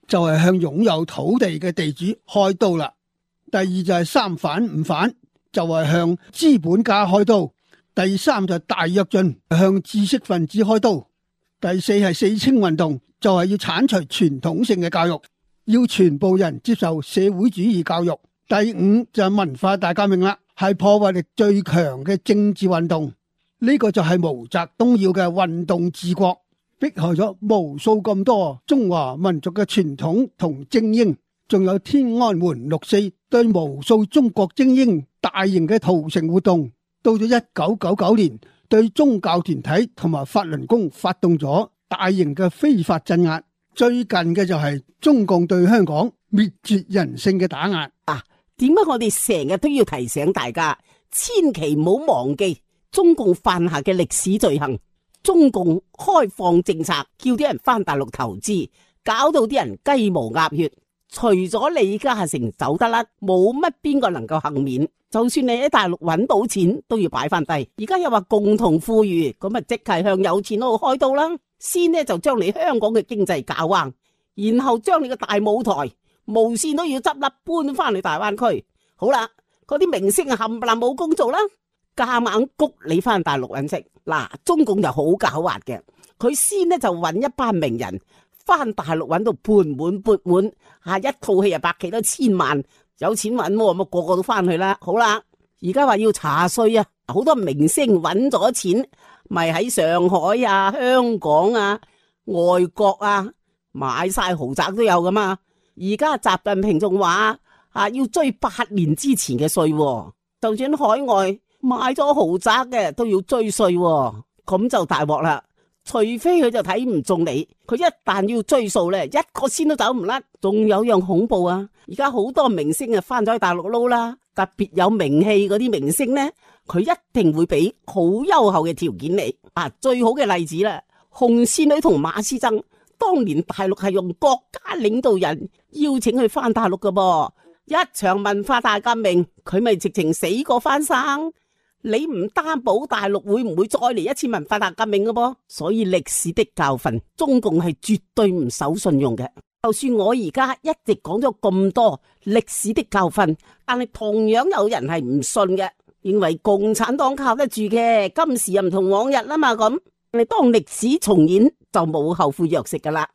就係向擁有土地嘅地主開刀啦。第二就係三反五反，就係向資本家開刀。第三就係大躍進，向知識分子開刀。第四係四清運動，就係要鏟除傳統性嘅教育，要全部人接受社會主義教育。第五就係文化大革命啦，係破壞力最強嘅政治運動。呢個就係毛澤東要嘅運動治國，迫害咗無數咁多中華民族嘅傳統同精英。仲有天安門六四對無數中國精英大型嘅屠城活動。到咗1999年，對宗教團體同埋法輪功發動咗大型嘅非法鎮壓。最近嘅就係中共對香港滅絕人性嘅打壓。 點解我哋成日都要提醒大家，千祈唔好忘記中共犯下嘅歷史罪行。中共開放政策，叫啲人返大陸投資，搞到啲人雞毛鴨血。除咗李嘉誠走得甩，冇乜邊個能夠幸免。就算你喺大陸揾到錢，都要擺翻低。而家又話共同富裕，咁啊即係向有錢佬開刀啦。先呢就將你香港嘅經濟搞彎，然後將你嘅大舞台無綫都要執笠，搬翻去大灣區。好啦，嗰啲明星冚唪唥冇工做啦，夾硬谷你翻大陸揾食。嗱，中共就好狡猾嘅，佢先呢就揾一班名人翻大陸揾到盆滿缽滿，一套戲百幾多千萬，有錢揾喎，咁個個都翻去啦。好啦，而家話要查稅啊，好多明星揾咗錢，咪喺上海啊、香港啊、外國啊買晒豪宅都有噶嘛。而家習近平仲話要追8年之前嘅稅，就算海外買咗豪宅嘅都要追稅，咁就大鑊啦。除非佢就睇唔中你，佢一旦要追數咧，一個仙都走唔甩。仲有樣恐怖啊！而家好多明星啊翻咗去大陸撈啦，特別有名氣嗰啲明星咧，佢一定會俾好優厚嘅條件你。最好嘅例子啦，紅線女同馬師曾，當年大陸係用國家領導人邀請佢翻大陸噶噃，一場文化大革命，佢咪直情死過翻生。你唔擔保大陸會唔會再嚟一次文化大革命嘅噃？所以歷史的教訓，中共係絕對唔守信用嘅。就算我而家一直講咗咁多歷史的教訓，但係同樣有人係唔信嘅，認為共產黨靠得住嘅，今時又唔同往日啦嘛。咁你當歷史重演就冇後悔藥食噶啦。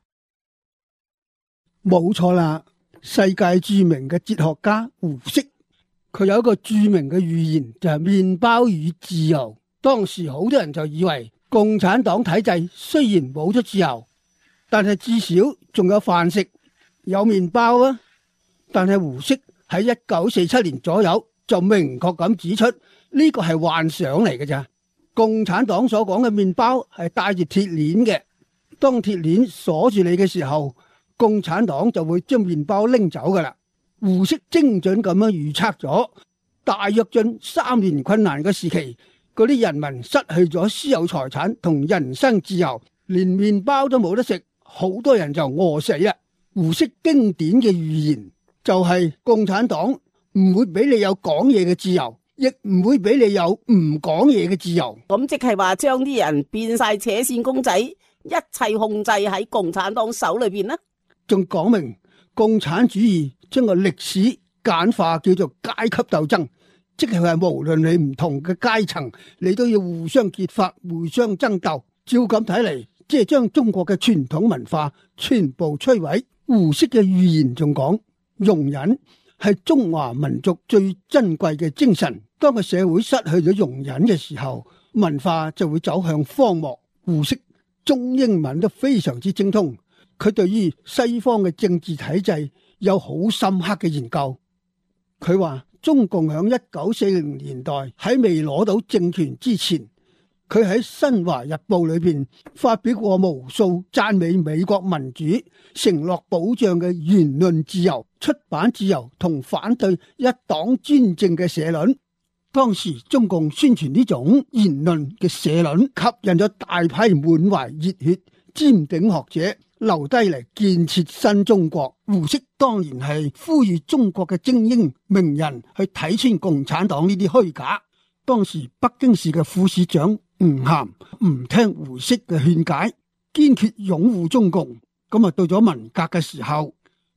冇錯啦，世界著名嘅哲學家胡適，佢有一個著名嘅寓言，就係麵包與自由。當時好多人就以為共產黨體制雖然冇咗自由，但係至少仲有飯食，有麵包啊。但係胡適喺1947年左右就明確咁指出，呢個係幻想嚟嘅咋。共產黨所講嘅麵包係帶住鐵鏈嘅，當鐵鏈鎖住你嘅時候，共產黨就會將麵包拎走噶啦。胡適精準咁樣預測咗大躍進3年困難嘅時期，嗰啲人民失去咗私有財產同人身自由，連麵包都冇得食，好多人就餓死啦。胡適經典嘅預言就係共產黨唔會俾你有講嘢嘅自由，亦唔會俾你有唔講嘢嘅自由。 咁即係話將啲人變晒扯線公仔，一切控制喺共產黨手裏邊啦。 仲講明共產主義將個歷史簡化叫做階級鬥爭，即係話無論你唔同嘅階層，你都要互相揭發、互相爭鬥。照咁睇嚟，即係將中國嘅傳統文化全部摧毀。胡適嘅預言仲講，容忍係中華民族最珍貴嘅精神。當個社會失去咗容忍嘅時候，文化就會走向荒漠。胡適中英文都非常之精通，佢對於西方嘅政治體制有好深刻嘅研究。佢話中共響1940年代喺未攞到政權之前，佢喺《新華日報》裏邊發表過無數讚美美國民主、承諾保障嘅言論自由、出版自由同反對一黨專政嘅社論。當時中共宣傳呢種言論嘅社論，吸引咗大批滿懷熱血、尖頂學者留低嚟建設新中國。胡適當然係呼籲中國嘅精英名人去睇穿共產黨呢啲虛假。當時北京市嘅副市長吳晗唔聽胡適嘅勸解，堅決擁護中共。咁啊到咗文革嘅時候，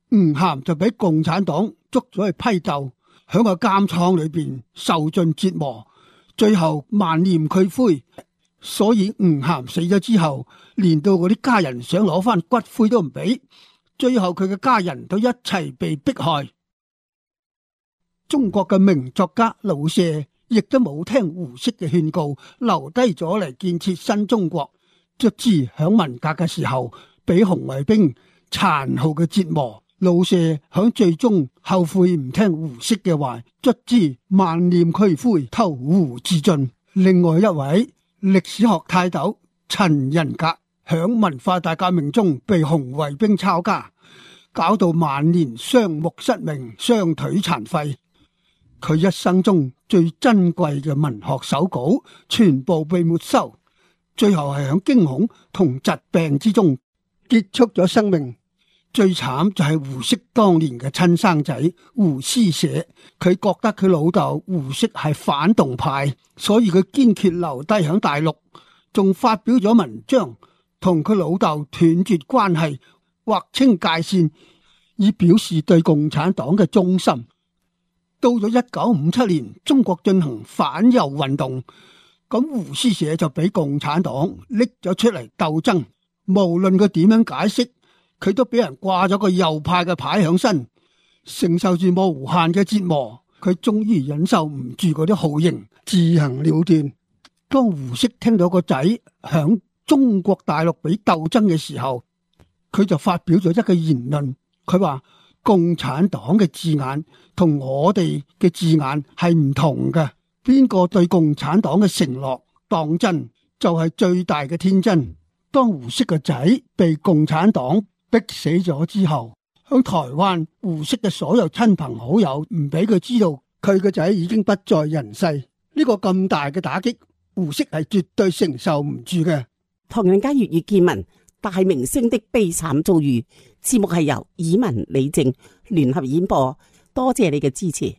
吳晗就俾共產黨捉咗去批鬥，響個監倉裏邊受盡折磨，最後萬念俱灰。所以吳晗死咗之後，連到嗰啲家人想攞翻骨灰都唔俾，最後佢嘅家人都一齊被迫害。中國嘅名作家老舍亦都冇聽胡適嘅勸告，留低咗嚟建設新中國。卒之響文革嘅時候，俾紅衛兵殘酷嘅折磨，老舍響最終後悔唔聽胡適嘅話，卒之萬念俱灰，投湖自盡。另外一位歷史學泰斗陳仁格響文化大革命中被紅衛兵抄家，搞到晚年雙目失明、雙腿殘廢。佢一生中最珍貴嘅文學手稿全部被沒收，最後係響驚恐同疾病之中結束咗生命。最慘就係胡適當年嘅親生仔胡施捨，佢覺得佢老豆胡適係反動派，所以佢堅決留低響大陸，仲發表咗文章同佢老豆斷絕關係，劃清界線，以表示對共產黨嘅忠心。到咗1957年，中國進行反右運動，咁胡施捨就俾共產黨拎咗出嚟鬥爭，無論佢點樣解釋，佢都俾人掛咗個右派嘅牌響身，承受住無限嘅折磨，佢終於忍受唔住嗰啲酷刑，自行了斷。當胡適聽到個仔響中國大陸俾鬥爭嘅時候，佢就發表咗一個言論，佢話共產黨嘅字眼同我哋嘅字眼係唔同嘅，邊個對共產黨嘅承諾當真，就係最大嘅天真。當胡適個仔被共產黨逼死咗之後，響台灣胡適嘅所有親朋好友唔俾佢知道佢個仔已經不在人世。呢個咁大嘅打擊，胡適係絕對承受唔住嘅。 唐人街粵語見聞大明星的悲慘遭遇，節目係由以文李靜聯合演播，多謝你嘅支持。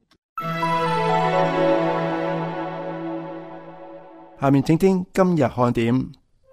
下面請聽今日看點。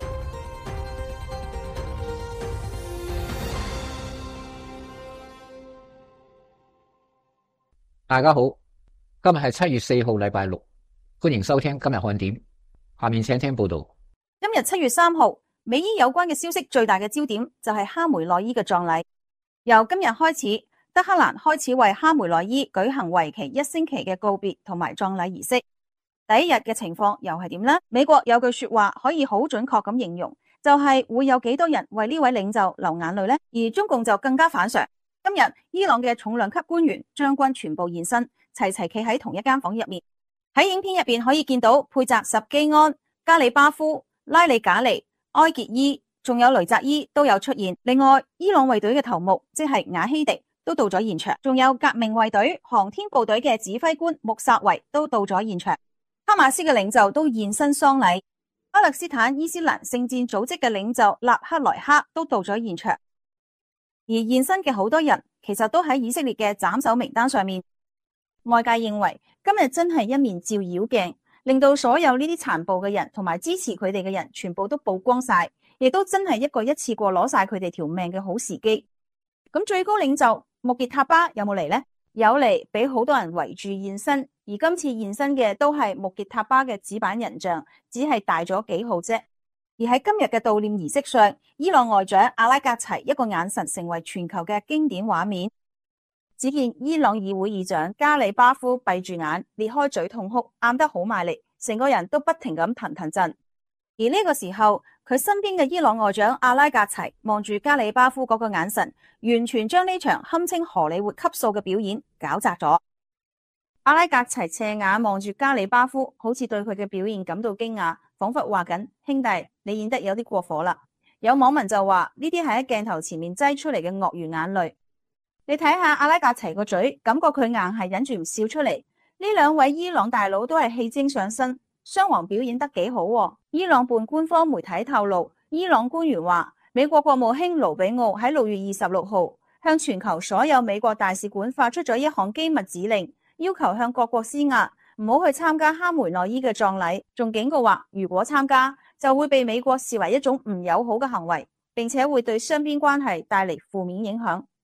大家好，今日係7月4號禮拜六，歡迎收聽今日看點。下面請聽報道。 今日7月3號，美伊有關嘅消息最大嘅焦點就係哈梅內伊嘅葬禮。由今日開始，德黑蘭開始為哈梅內伊舉行為期1星期嘅告別同埋葬禮儀式。第一日嘅情況又係點呢？美國有句說話可以好準確咁形容，就係會有幾多人為呢位領袖流眼淚呢？而中共就更加反常。今日伊朗嘅重量級官員將軍全部現身，齊齊企喺同一間房入面。喺影片入邊可以見到佩澤什基安、加里巴夫、拉里賈尼、埃傑伊，仲有雷澤伊都有出現。另外，伊朗衛隊嘅頭目即係雅希迪都到咗現場，仲有革命衛隊航天部隊嘅指揮官穆薩維都到咗現場。哈馬斯嘅領袖都現身喪禮，巴勒斯坦伊斯蘭聖戰組織嘅領袖納克萊克都到咗現場。而現身嘅好多人其實都喺以色列嘅斬首名單上面。外界認為今日真係一面照妖鏡，令到所有呢啲殘暴嘅人同埋支持佢哋嘅人全部都曝光晒，亦都真係一個一次過攞晒佢哋條命嘅好時機。咁最高領袖穆傑塔巴有冇嚟呢？有嚟，俾好多人圍住現身。而今次現身嘅都係穆傑塔巴嘅紙板人像，只係大咗幾號啫。而喺今日嘅悼念儀式上，伊朗外長阿拉格齊一個眼神成為全球嘅經典畫面。只見伊朗議會議長加里巴夫閉住眼，裂開嘴痛哭，喊得好賣力，成個人都不停咁騰騰震。而呢個時候，佢身邊嘅伊朗外長阿拉格齊望住加里巴夫嗰個眼神，完全將呢場堪稱荷里活級數嘅表演搞砸咗。阿拉格齊斜眼望住加里巴夫，好似對佢嘅表現感到驚訝，仿佛話緊：兄弟，你演得有啲過火啦。有網民就話呢啲係喺鏡頭前面擠出嚟嘅鱷魚眼淚。你睇下阿拉格齊個嘴，感覺佢硬係忍住唔笑出嚟。呢兩位伊朗大佬都係戲精上身，雙簧表演得幾好喎。伊朗半官方媒體透露，伊朗官員話，美國國務卿盧比奧喺6月26號向全球所有美國大使館發出咗一項機密指令，要求向各國施壓，唔好去參加哈梅內伊嘅葬禮，仲警告話，如果參加就會被美國視為一種唔友好嘅行為，並且會對雙邊關係帶嚟負面影響。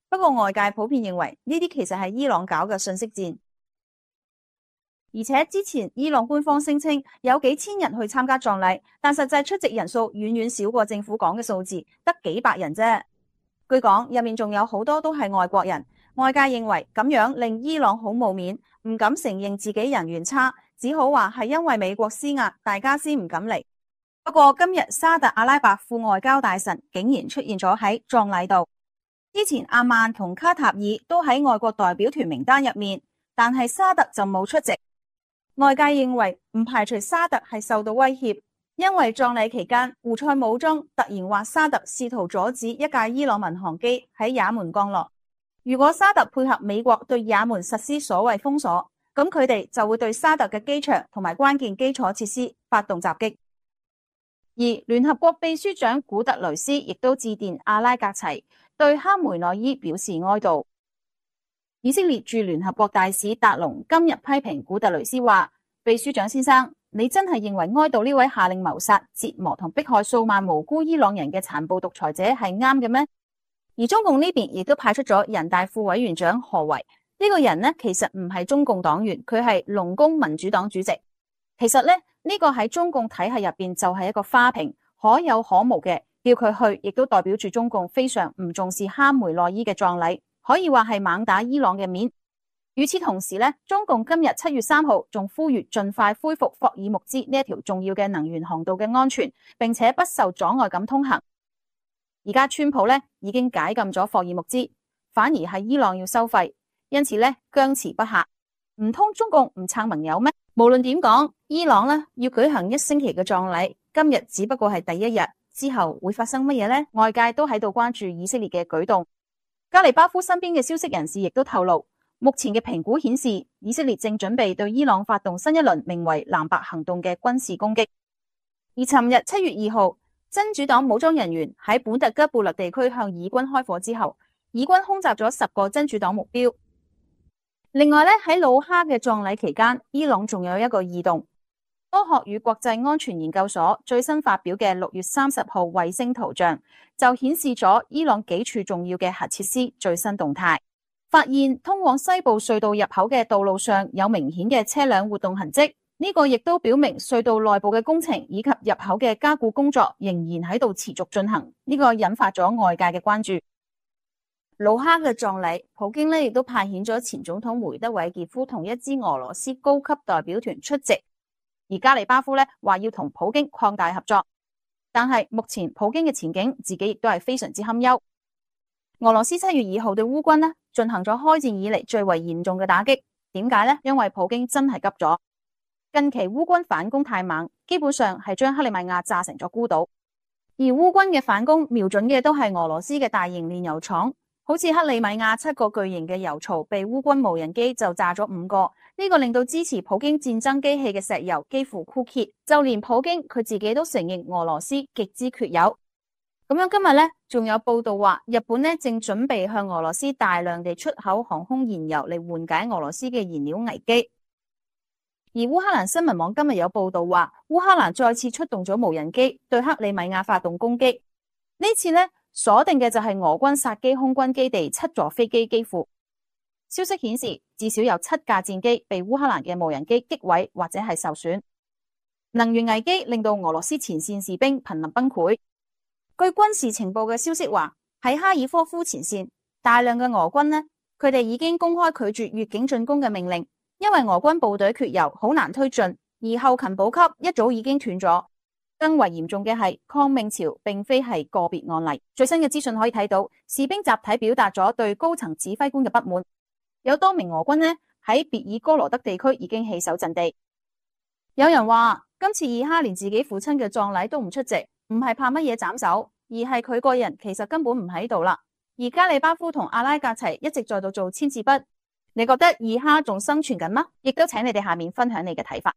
不過外界普遍認為呢啲其實係伊朗搞嘅信息戰，而且之前伊朗官方聲稱有幾千人去參加葬禮，但實際出席人數遠遠少過政府講嘅數字，得幾百人啫。據講入面仲有好多都係外國人，外界認為咁樣令伊朗好冇面，唔敢承認自己人緣差，只好話係因為美國施壓，大家先唔敢嚟。不過今日沙特阿拉伯副外交大臣竟然出現咗喺葬禮度，之前阿曼同卡塔爾都喺外國代表團名單入面，但係沙特就冇出席。外界認為唔排除沙特係受到威脅，因為葬禮期間胡塞武裝突然話沙特試圖阻止一架伊朗民航機喺也門降落，如果沙特配合美國對也門實施所謂封鎖，咁佢哋就會對沙特嘅機場同埋關鍵基礎設施發動襲擊。而聯合國秘書長古特雷斯亦都致電阿拉格齊，對哈梅內伊表示哀悼。以色列駐聯合國大使達龍今日批評古特雷斯話：秘書長先生，你真係認為哀悼呢位下令謀殺、折磨同迫害數萬無辜伊朗人嘅殘暴獨裁者係啱嘅咩？而中共呢邊亦都派出咗人大副委員長何為，呢個人呢，其實唔係中共黨員，佢係農工民主黨主席。其實呢，呢個喺中共體系入邊就係一個花瓶，可有可無嘅，叫佢去亦都代表住中共非常唔重視哈梅內伊嘅葬禮，可以話係猛打伊朗嘅面。與此同時呢，中共今日7月3號仲呼籲盡快恢復霍爾木茲呢一條重要嘅能源航道嘅安全，並且不受阻礙咁通行。而家川普呢已經解禁咗霍爾木茲，反而係伊朗要收費，因此呢僵持不下。唔通中共唔撐盟友咩？無論點講，伊朗呢要舉行1星期嘅葬禮，今日只不過係第一日，之後會發生乜嘢呢？外界都喺度關注以色列嘅舉動。加里巴夫身邊嘅消息人士亦都透露，目前嘅評估顯示，以色列正準備對伊朗發動新一輪名為藍白行動嘅軍事攻擊。而尋日7月2號，真主黨武裝人員喺本特吉布勒地區向以軍開火之後，以軍空襲咗10個真主黨目標。另外咧，喺魯哈嘅葬禮期間，伊朗仲有一個異動。科學與國際安全研究所最新發表嘅6月30號衛星圖像就顯示咗伊朗幾處重要嘅核設施最新動態，發現通往西部隧道入口嘅道路上有明顯嘅車輛活動痕跡。呢個亦都表明隧道內部嘅工程以及入口嘅加固工作仍然喺度持續進行。呢個引發咗外界嘅關注。魯哈嘅葬禮，普京呢亦都派遣咗前總統梅德韋傑夫同一支俄羅斯高級代表團出席。而加里巴夫呢話要同普京擴大合作，但係目前普京嘅前景自己亦都係非常之堪憂。俄羅斯7月2號對烏軍呢進行咗開戰以嚟最為嚴重嘅打擊。點解呢？因為普京真係急咗。近期烏軍反攻太猛，基本上係將克里米亞炸成咗孤島。而烏軍嘅反攻瞄準嘅都係俄羅斯嘅大型煉油廠。好似克里米亞7個巨型嘅油槽被烏軍無人機就炸咗5個，呢個令到支持普京戰爭機器嘅石油幾乎枯竭，就連普京佢自己都承認俄羅斯極之缺油。咁樣今日呢仲有報道話，日本呢正準備向俄羅斯大量地出口航空燃油嚟緩解俄羅斯嘅燃料危機。而烏克蘭新聞網今日有報道話，烏克蘭再次出動咗無人機對克里米亞發動攻擊，呢次呢鎖定嘅就係俄軍薩基空軍基地7座飛機機庫。消息顯示，至少有7架戰機被烏克蘭嘅無人機擊毀或者係受損。能源危機令到俄羅斯前線士兵瀕臨崩潰。據軍事情報嘅消息話，喺哈爾科夫前線，大量嘅俄軍呢，佢哋已經公開拒絕越境進攻嘅命令，因為俄軍部隊缺油，好難推進，而後勤補給一早已經斷咗。更為嚴重嘅係抗命潮並非係個別案例。最新嘅資訊可以睇到，士兵集體表達咗對高層指揮官嘅不滿。有多名俄軍呢喺別爾哥羅德地區已經棄守陣地。有人話今次以哈連自己父親嘅葬禮都唔出席，唔係怕乜嘢斬首，而係佢個人其實根本唔喺度啦。而加里巴夫同阿拉格齊一直在度做簽字筆。你覺得以哈仲生存緊嗎？亦都請你哋下面分享你嘅睇法。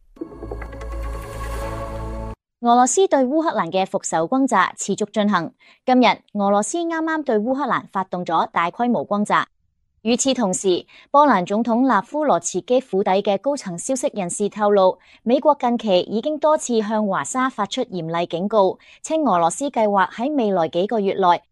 俄羅斯對烏克蘭嘅復仇轟炸持續進行。今日俄羅斯啱啱對烏克蘭發動咗大規模轟炸。與此同時，波蘭總統納夫羅茨基府邸嘅高層消息人士透露，美國近期已經多次向華沙發出嚴厲警告，稱俄羅斯計劃喺未來幾個月內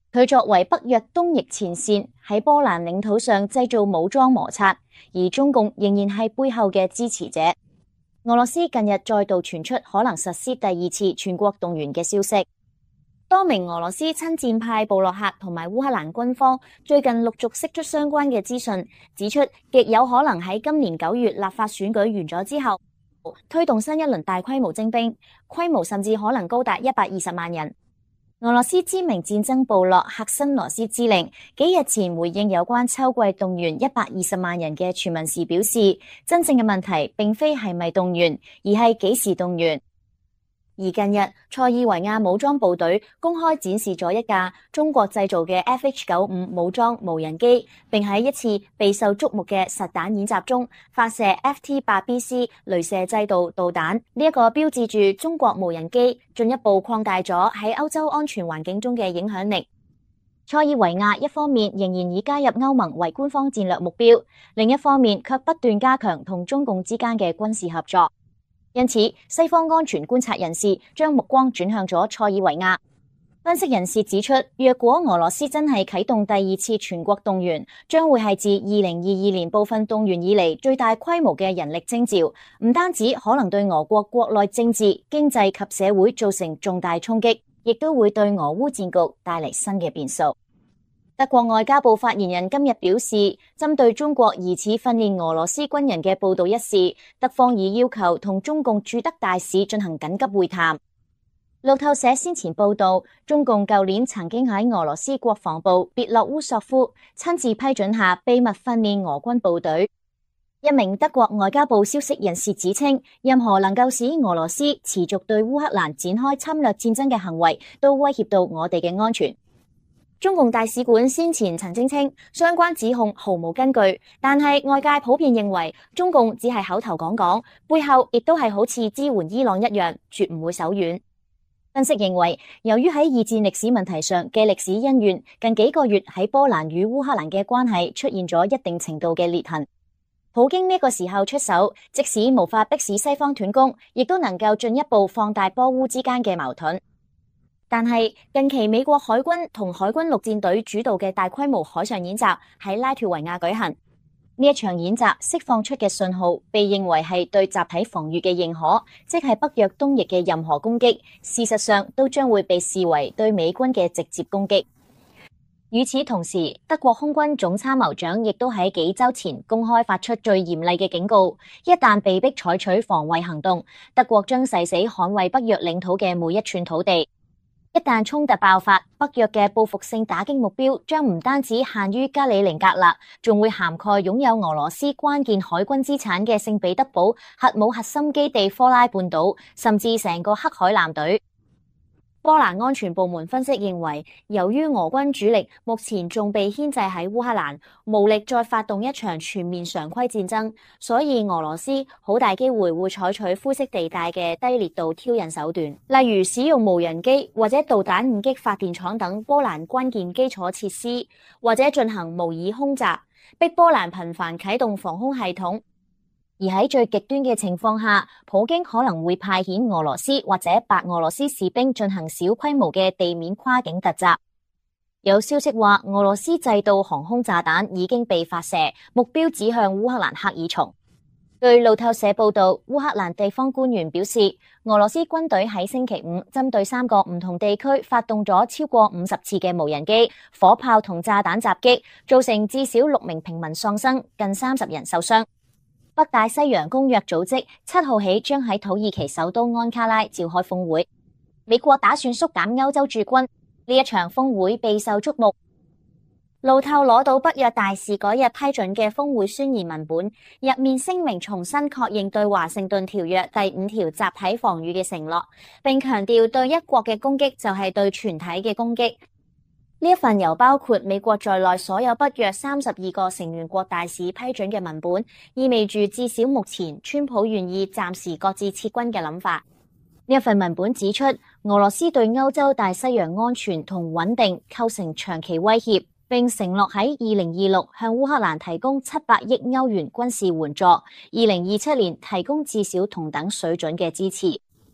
佢作為北約東翼前線，喺波蘭領土上製造武裝摩擦，而中共仍然係背後嘅支持者。俄羅斯近日再度傳出可能實施第二次全國動員嘅消息。多名俄羅斯親戰派部落客同埋烏克蘭軍方最近陸續釋出相關嘅資訊，指出極有可能喺今年9月立法選舉完咗之後，推動新一輪大規模徵兵，規模甚至可能高達120萬人。俄羅斯知名戰爭部落赫辛羅斯之令幾日前回應有關秋季動員120萬人嘅傳聞時表示，真正嘅問題並非係咪動員，而係幾時動員。而近日，塞爾維亞武裝部隊公開展示咗一架中國製造嘅 FH-95武裝無人機，並喺一次備受矚目嘅實彈演習中發射 FT-8BC 雷射制導導彈。呢一個標誌住中國無人機進一步擴大咗喺歐洲安全環境中嘅影響力。塞爾維亞一方面仍然以加入歐盟為官方戰略目標，另一方面卻不斷加強同中共之間嘅軍事合作。因此，西方安全觀察人士將目光轉向咗塞爾維亞。分析人士指出，若果俄羅斯真係啟動第二次全國動員，將會係自2022年部分動員以嚟最大規模嘅人力徵召，唔單止可能對俄國國內政治、經濟及社會造成重大衝擊，亦都會對俄烏戰局帶嚟新嘅變數。德國外交部發言人今日表示，針對中國疑似訓練俄羅斯軍人嘅報道一事，德方已要求同中共駐德大使進行緊急會談。路透社先前報道，中共舊年曾經喺俄羅斯國防部別洛烏索夫親自批准下秘密訓練俄軍部隊。一名德國外交部消息人士指稱，任何能夠使俄羅斯持續對烏克蘭展開侵略戰爭嘅行為，都威脅到我哋嘅安全。中共大使館先前曾經稱相關指控毫無根據，但係外界普遍認為中共只係口頭講講，背後亦都係好似支援伊朗一樣，絕唔會手軟。分析認為，由於喺二戰歷史問題上嘅歷史恩怨，近幾個月喺波蘭與烏克蘭嘅關係出現咗一定程度嘅裂痕。普京呢個時候出手，即使無法迫使西方斷供，亦都能夠進一步放大波烏之間嘅矛盾。但係近期美國海軍同海軍陸戰隊主導嘅大規模海上演習喺拉脫維亞舉行，呢一場演習釋放出嘅信號被認為係對集體防禦嘅認可，即係北約東翼嘅任何攻擊，事實上都將會被視為對美軍嘅直接攻擊。與此同時，德國空軍總參謀長亦都喺幾週前公開發出最嚴厲嘅警告，一旦被迫採取防衛行動，德國將誓死捍衛北約領土嘅每一寸土地。一旦衝突爆發，北約嘅報復性打擊目標將唔單止限於加里寧格勒，仲會涵蓋擁有俄羅斯關鍵海軍資產嘅聖彼得堡核武核心基地科拉半島，甚至成個黑海艦隊。波蘭安全部門分析認為，由於俄軍主力目前仲被牽制喺烏克蘭，無力再發動一場全面常規戰爭，所以俄羅斯好大機會會採取灰色地帶嘅低烈度挑釁手段，例如使用無人機或者導彈誤擊發電廠等波蘭關鍵基礎設施，或者進行模擬空襲，逼波蘭頻繁啟動防空系統。而喺最極端嘅情況下，普京可能會派遣俄羅斯或者白俄羅斯士兵進行小規模嘅地面跨境突襲。有消息話，俄羅斯製導航空炸彈已經被發射，目標指向烏克蘭克爾松。據路透社報道，烏克蘭地方官員表示，俄羅斯軍隊喺星期五針對3個唔同地區發動咗超過50次嘅無人機、火炮同炸彈襲擊，造成至少6名平民喪生，近30人受傷。北大西洋公約組織7號起將喺土耳其首都安卡拉召開峰會。美國打算縮減歐洲駐軍，呢一場峰會備受矚目。路透攞到北約大使嗰日批准嘅峰會宣言文本，入面聲明重新確認對華盛頓條約第5條集體防禦嘅承諾，並強調對一國嘅攻擊就係對全體嘅攻擊。呢一份由包括美國在內所有北約32個成員國大使批准嘅文本，意味住至少目前川普願意暫時擱置撤軍嘅諗法。呢一份文本指出，俄羅斯對歐洲大西洋安全同穩定構成長期威脅，並承諾喺2026向烏克蘭提供700億歐元軍事援助，2027年提供至少同等水準嘅支持。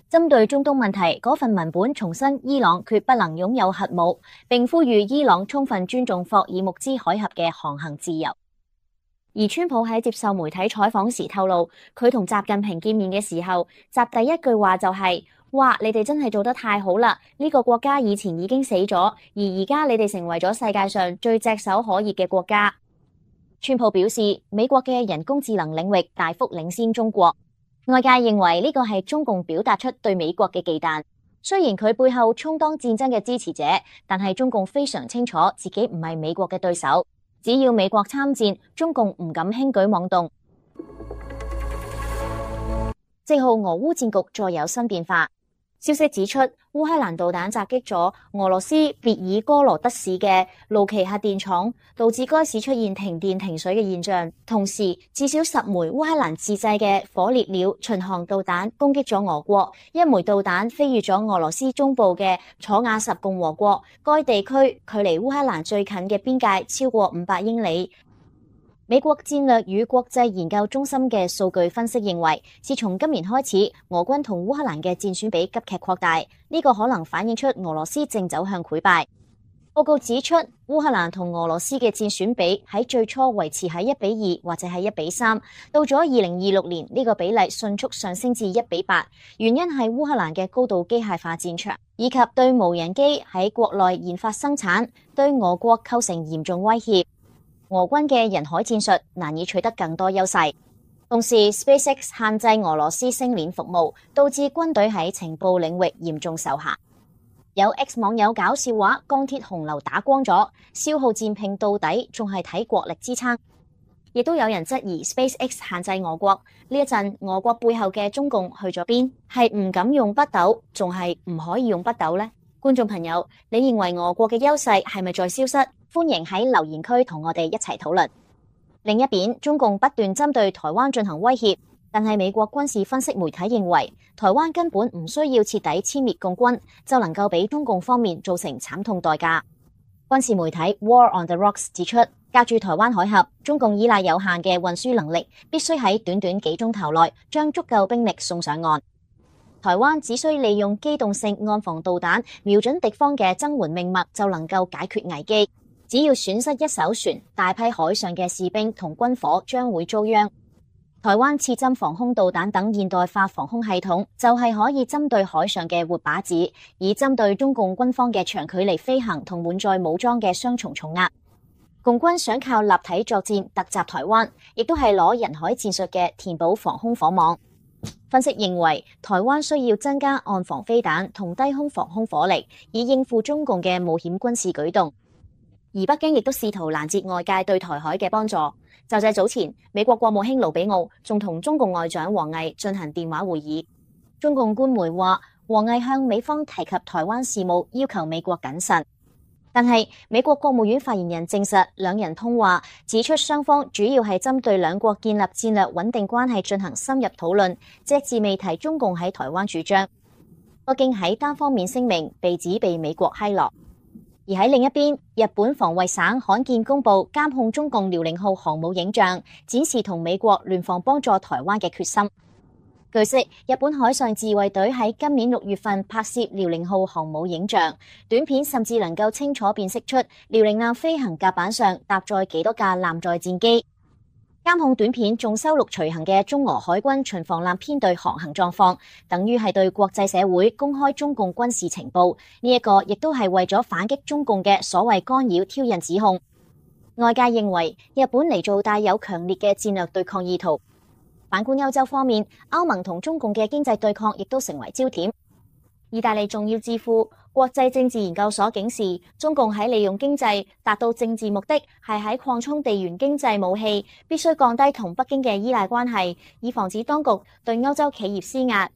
針對中東問題，嗰份文本重申伊朗決不能擁有核武，並呼籲伊朗充分尊重霍爾木茲海峽嘅航行自由。而川普喺接受媒體採訪時透露，佢同習近平見面嘅時候，習第一句話就係：哇，你哋真係做得太好啦！呢個國家以前已經死咗，而而家你哋成為咗世界上最炙手可熱嘅國家。川普表示，美國嘅人工智能領域大幅領先中國。外界認為呢個係中共表達出對美國嘅忌憚。雖然佢背後充當戰爭嘅支持者，但係中共非常清楚自己唔係美國嘅對手。只要美國參戰，中共唔敢輕舉妄動。4號俄烏戰局再有新變化。消息指出，烏克蘭導彈襲擊咗俄羅斯別爾哥羅德市嘅盧奇核電廠，導致該市出現停電停水嘅現象。同時，至少10枚烏克蘭自製嘅火烈鳥巡航導彈攻擊咗俄國，一枚導彈飛越咗俄羅斯中部嘅楚瓦什共和國，該地區距離烏克蘭最近嘅邊界超過500英里。美國戰略與國際研究中心嘅數據分析認為，自從今年開始，俄軍同烏克蘭嘅戰損比急劇擴大，呢個可能反映出俄羅斯正走向潰敗。報告指出，烏克蘭同俄羅斯嘅戰損比喺最初維持喺1:2或者係1:3，到咗2026年呢個比例迅速上升至1:8，原因係烏克蘭嘅高度機械化戰場，以及對無人機喺國內研發生產，對俄國構成嚴重威脅。俄軍嘅人海戰術難以取得更多優勢，同時 SpaceX 限制俄羅斯星鏈服務，導致軍隊喺情報領域嚴重受限。有 X 網友搞笑話，鋼鐵洪流打光咗，消耗戰拼到底，仲係睇國力支撐。亦都有人質疑 SpaceX 限制俄國，呢一陣俄國背後嘅中共去咗邊？係唔敢用北斗，仲係唔可以用北斗呢？觀眾朋友，你認為俄國嘅優勢係咪在消失？歡迎喺留言區同我哋一齊討論。另一邊，中共不斷針對台灣進行威脅，但係美國軍事分析媒體認為，台灣根本唔需要徹底殲滅共軍，就能夠俾中共方面造成慘痛代價。軍事媒體 War on the Rocks 指出，隔住台灣海峽，中共依賴有限嘅運輸能力，必須喺短短幾鐘頭內將足夠兵力送上岸。台灣只需利用機動性岸防導彈瞄準敵方嘅增援命脈，就能夠解決危機。只要損失一艘船，大批海上嘅士兵同軍火將會遭殃。台灣刺針防空導彈等現代化防空系統，就係可以針對海上嘅活靶子，以針對中共軍方嘅長距離飛行同滿載武裝嘅雙重重壓。共軍想靠立體作戰突襲台灣，亦都係攞人海戰術嘅填補防空火網。分析認為，台灣需要增加岸防飛彈同低空防空火力，以應付中共嘅冒險軍事舉動。而北京亦都試圖攔截外界對台海嘅幫助。就在早前，美國國務卿盧比奧仲同中共外長王毅進行電話會議。中共官媒話，王毅向美方提及台灣事務，要求美國謹慎。但係美國國務院發言人證實，兩人通話，指出雙方主要係針對兩國建立戰略穩定關係進行深入討論，隻字未提中共喺台灣主張。北京喺單方面聲明被指被美國奚落。而喺另一邊，日本防衛省罕見公布監控中共遼寧號航母影像，展示同美國聯防幫助台灣嘅決心。據悉，日本海上自衛隊喺今年6月份拍攝遼寧號航母影像，短片甚至能夠清楚辨識出遼寧艦飛行甲板上搭載幾多架艦載戰機。監控短片仲收錄隨行嘅中俄海軍巡防艦編隊航行狀況，等於係對國際社會公開中共軍事情報。呢一個亦都係為咗反擊中共嘅所謂干擾挑釁指控。外界認為日本嚟做帶有強烈嘅戰略對抗意圖。反觀歐洲方面，歐盟同中共嘅經濟對抗亦都成為焦點。意大利重要智庫國際政治研究所警示，中共喺利用經濟達到政治目的，係喺擴充地緣經濟武器，必須降低同北京嘅依賴關係，以防止當局對歐洲企業施壓。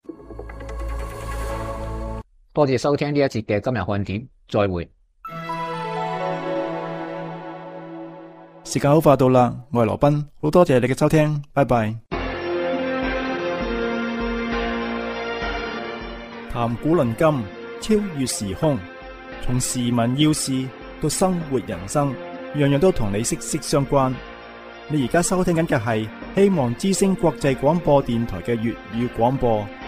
多謝收聽呢一節嘅今日看點，再會。 時間好快到啦，我係羅賓，好多謝你嘅收聽，拜拜。談古論今，超越時空，從時聞要事到生活人生，樣樣都同你息息相關。你而家收聽緊嘅係希望之聲國際廣播電台嘅粵語廣播。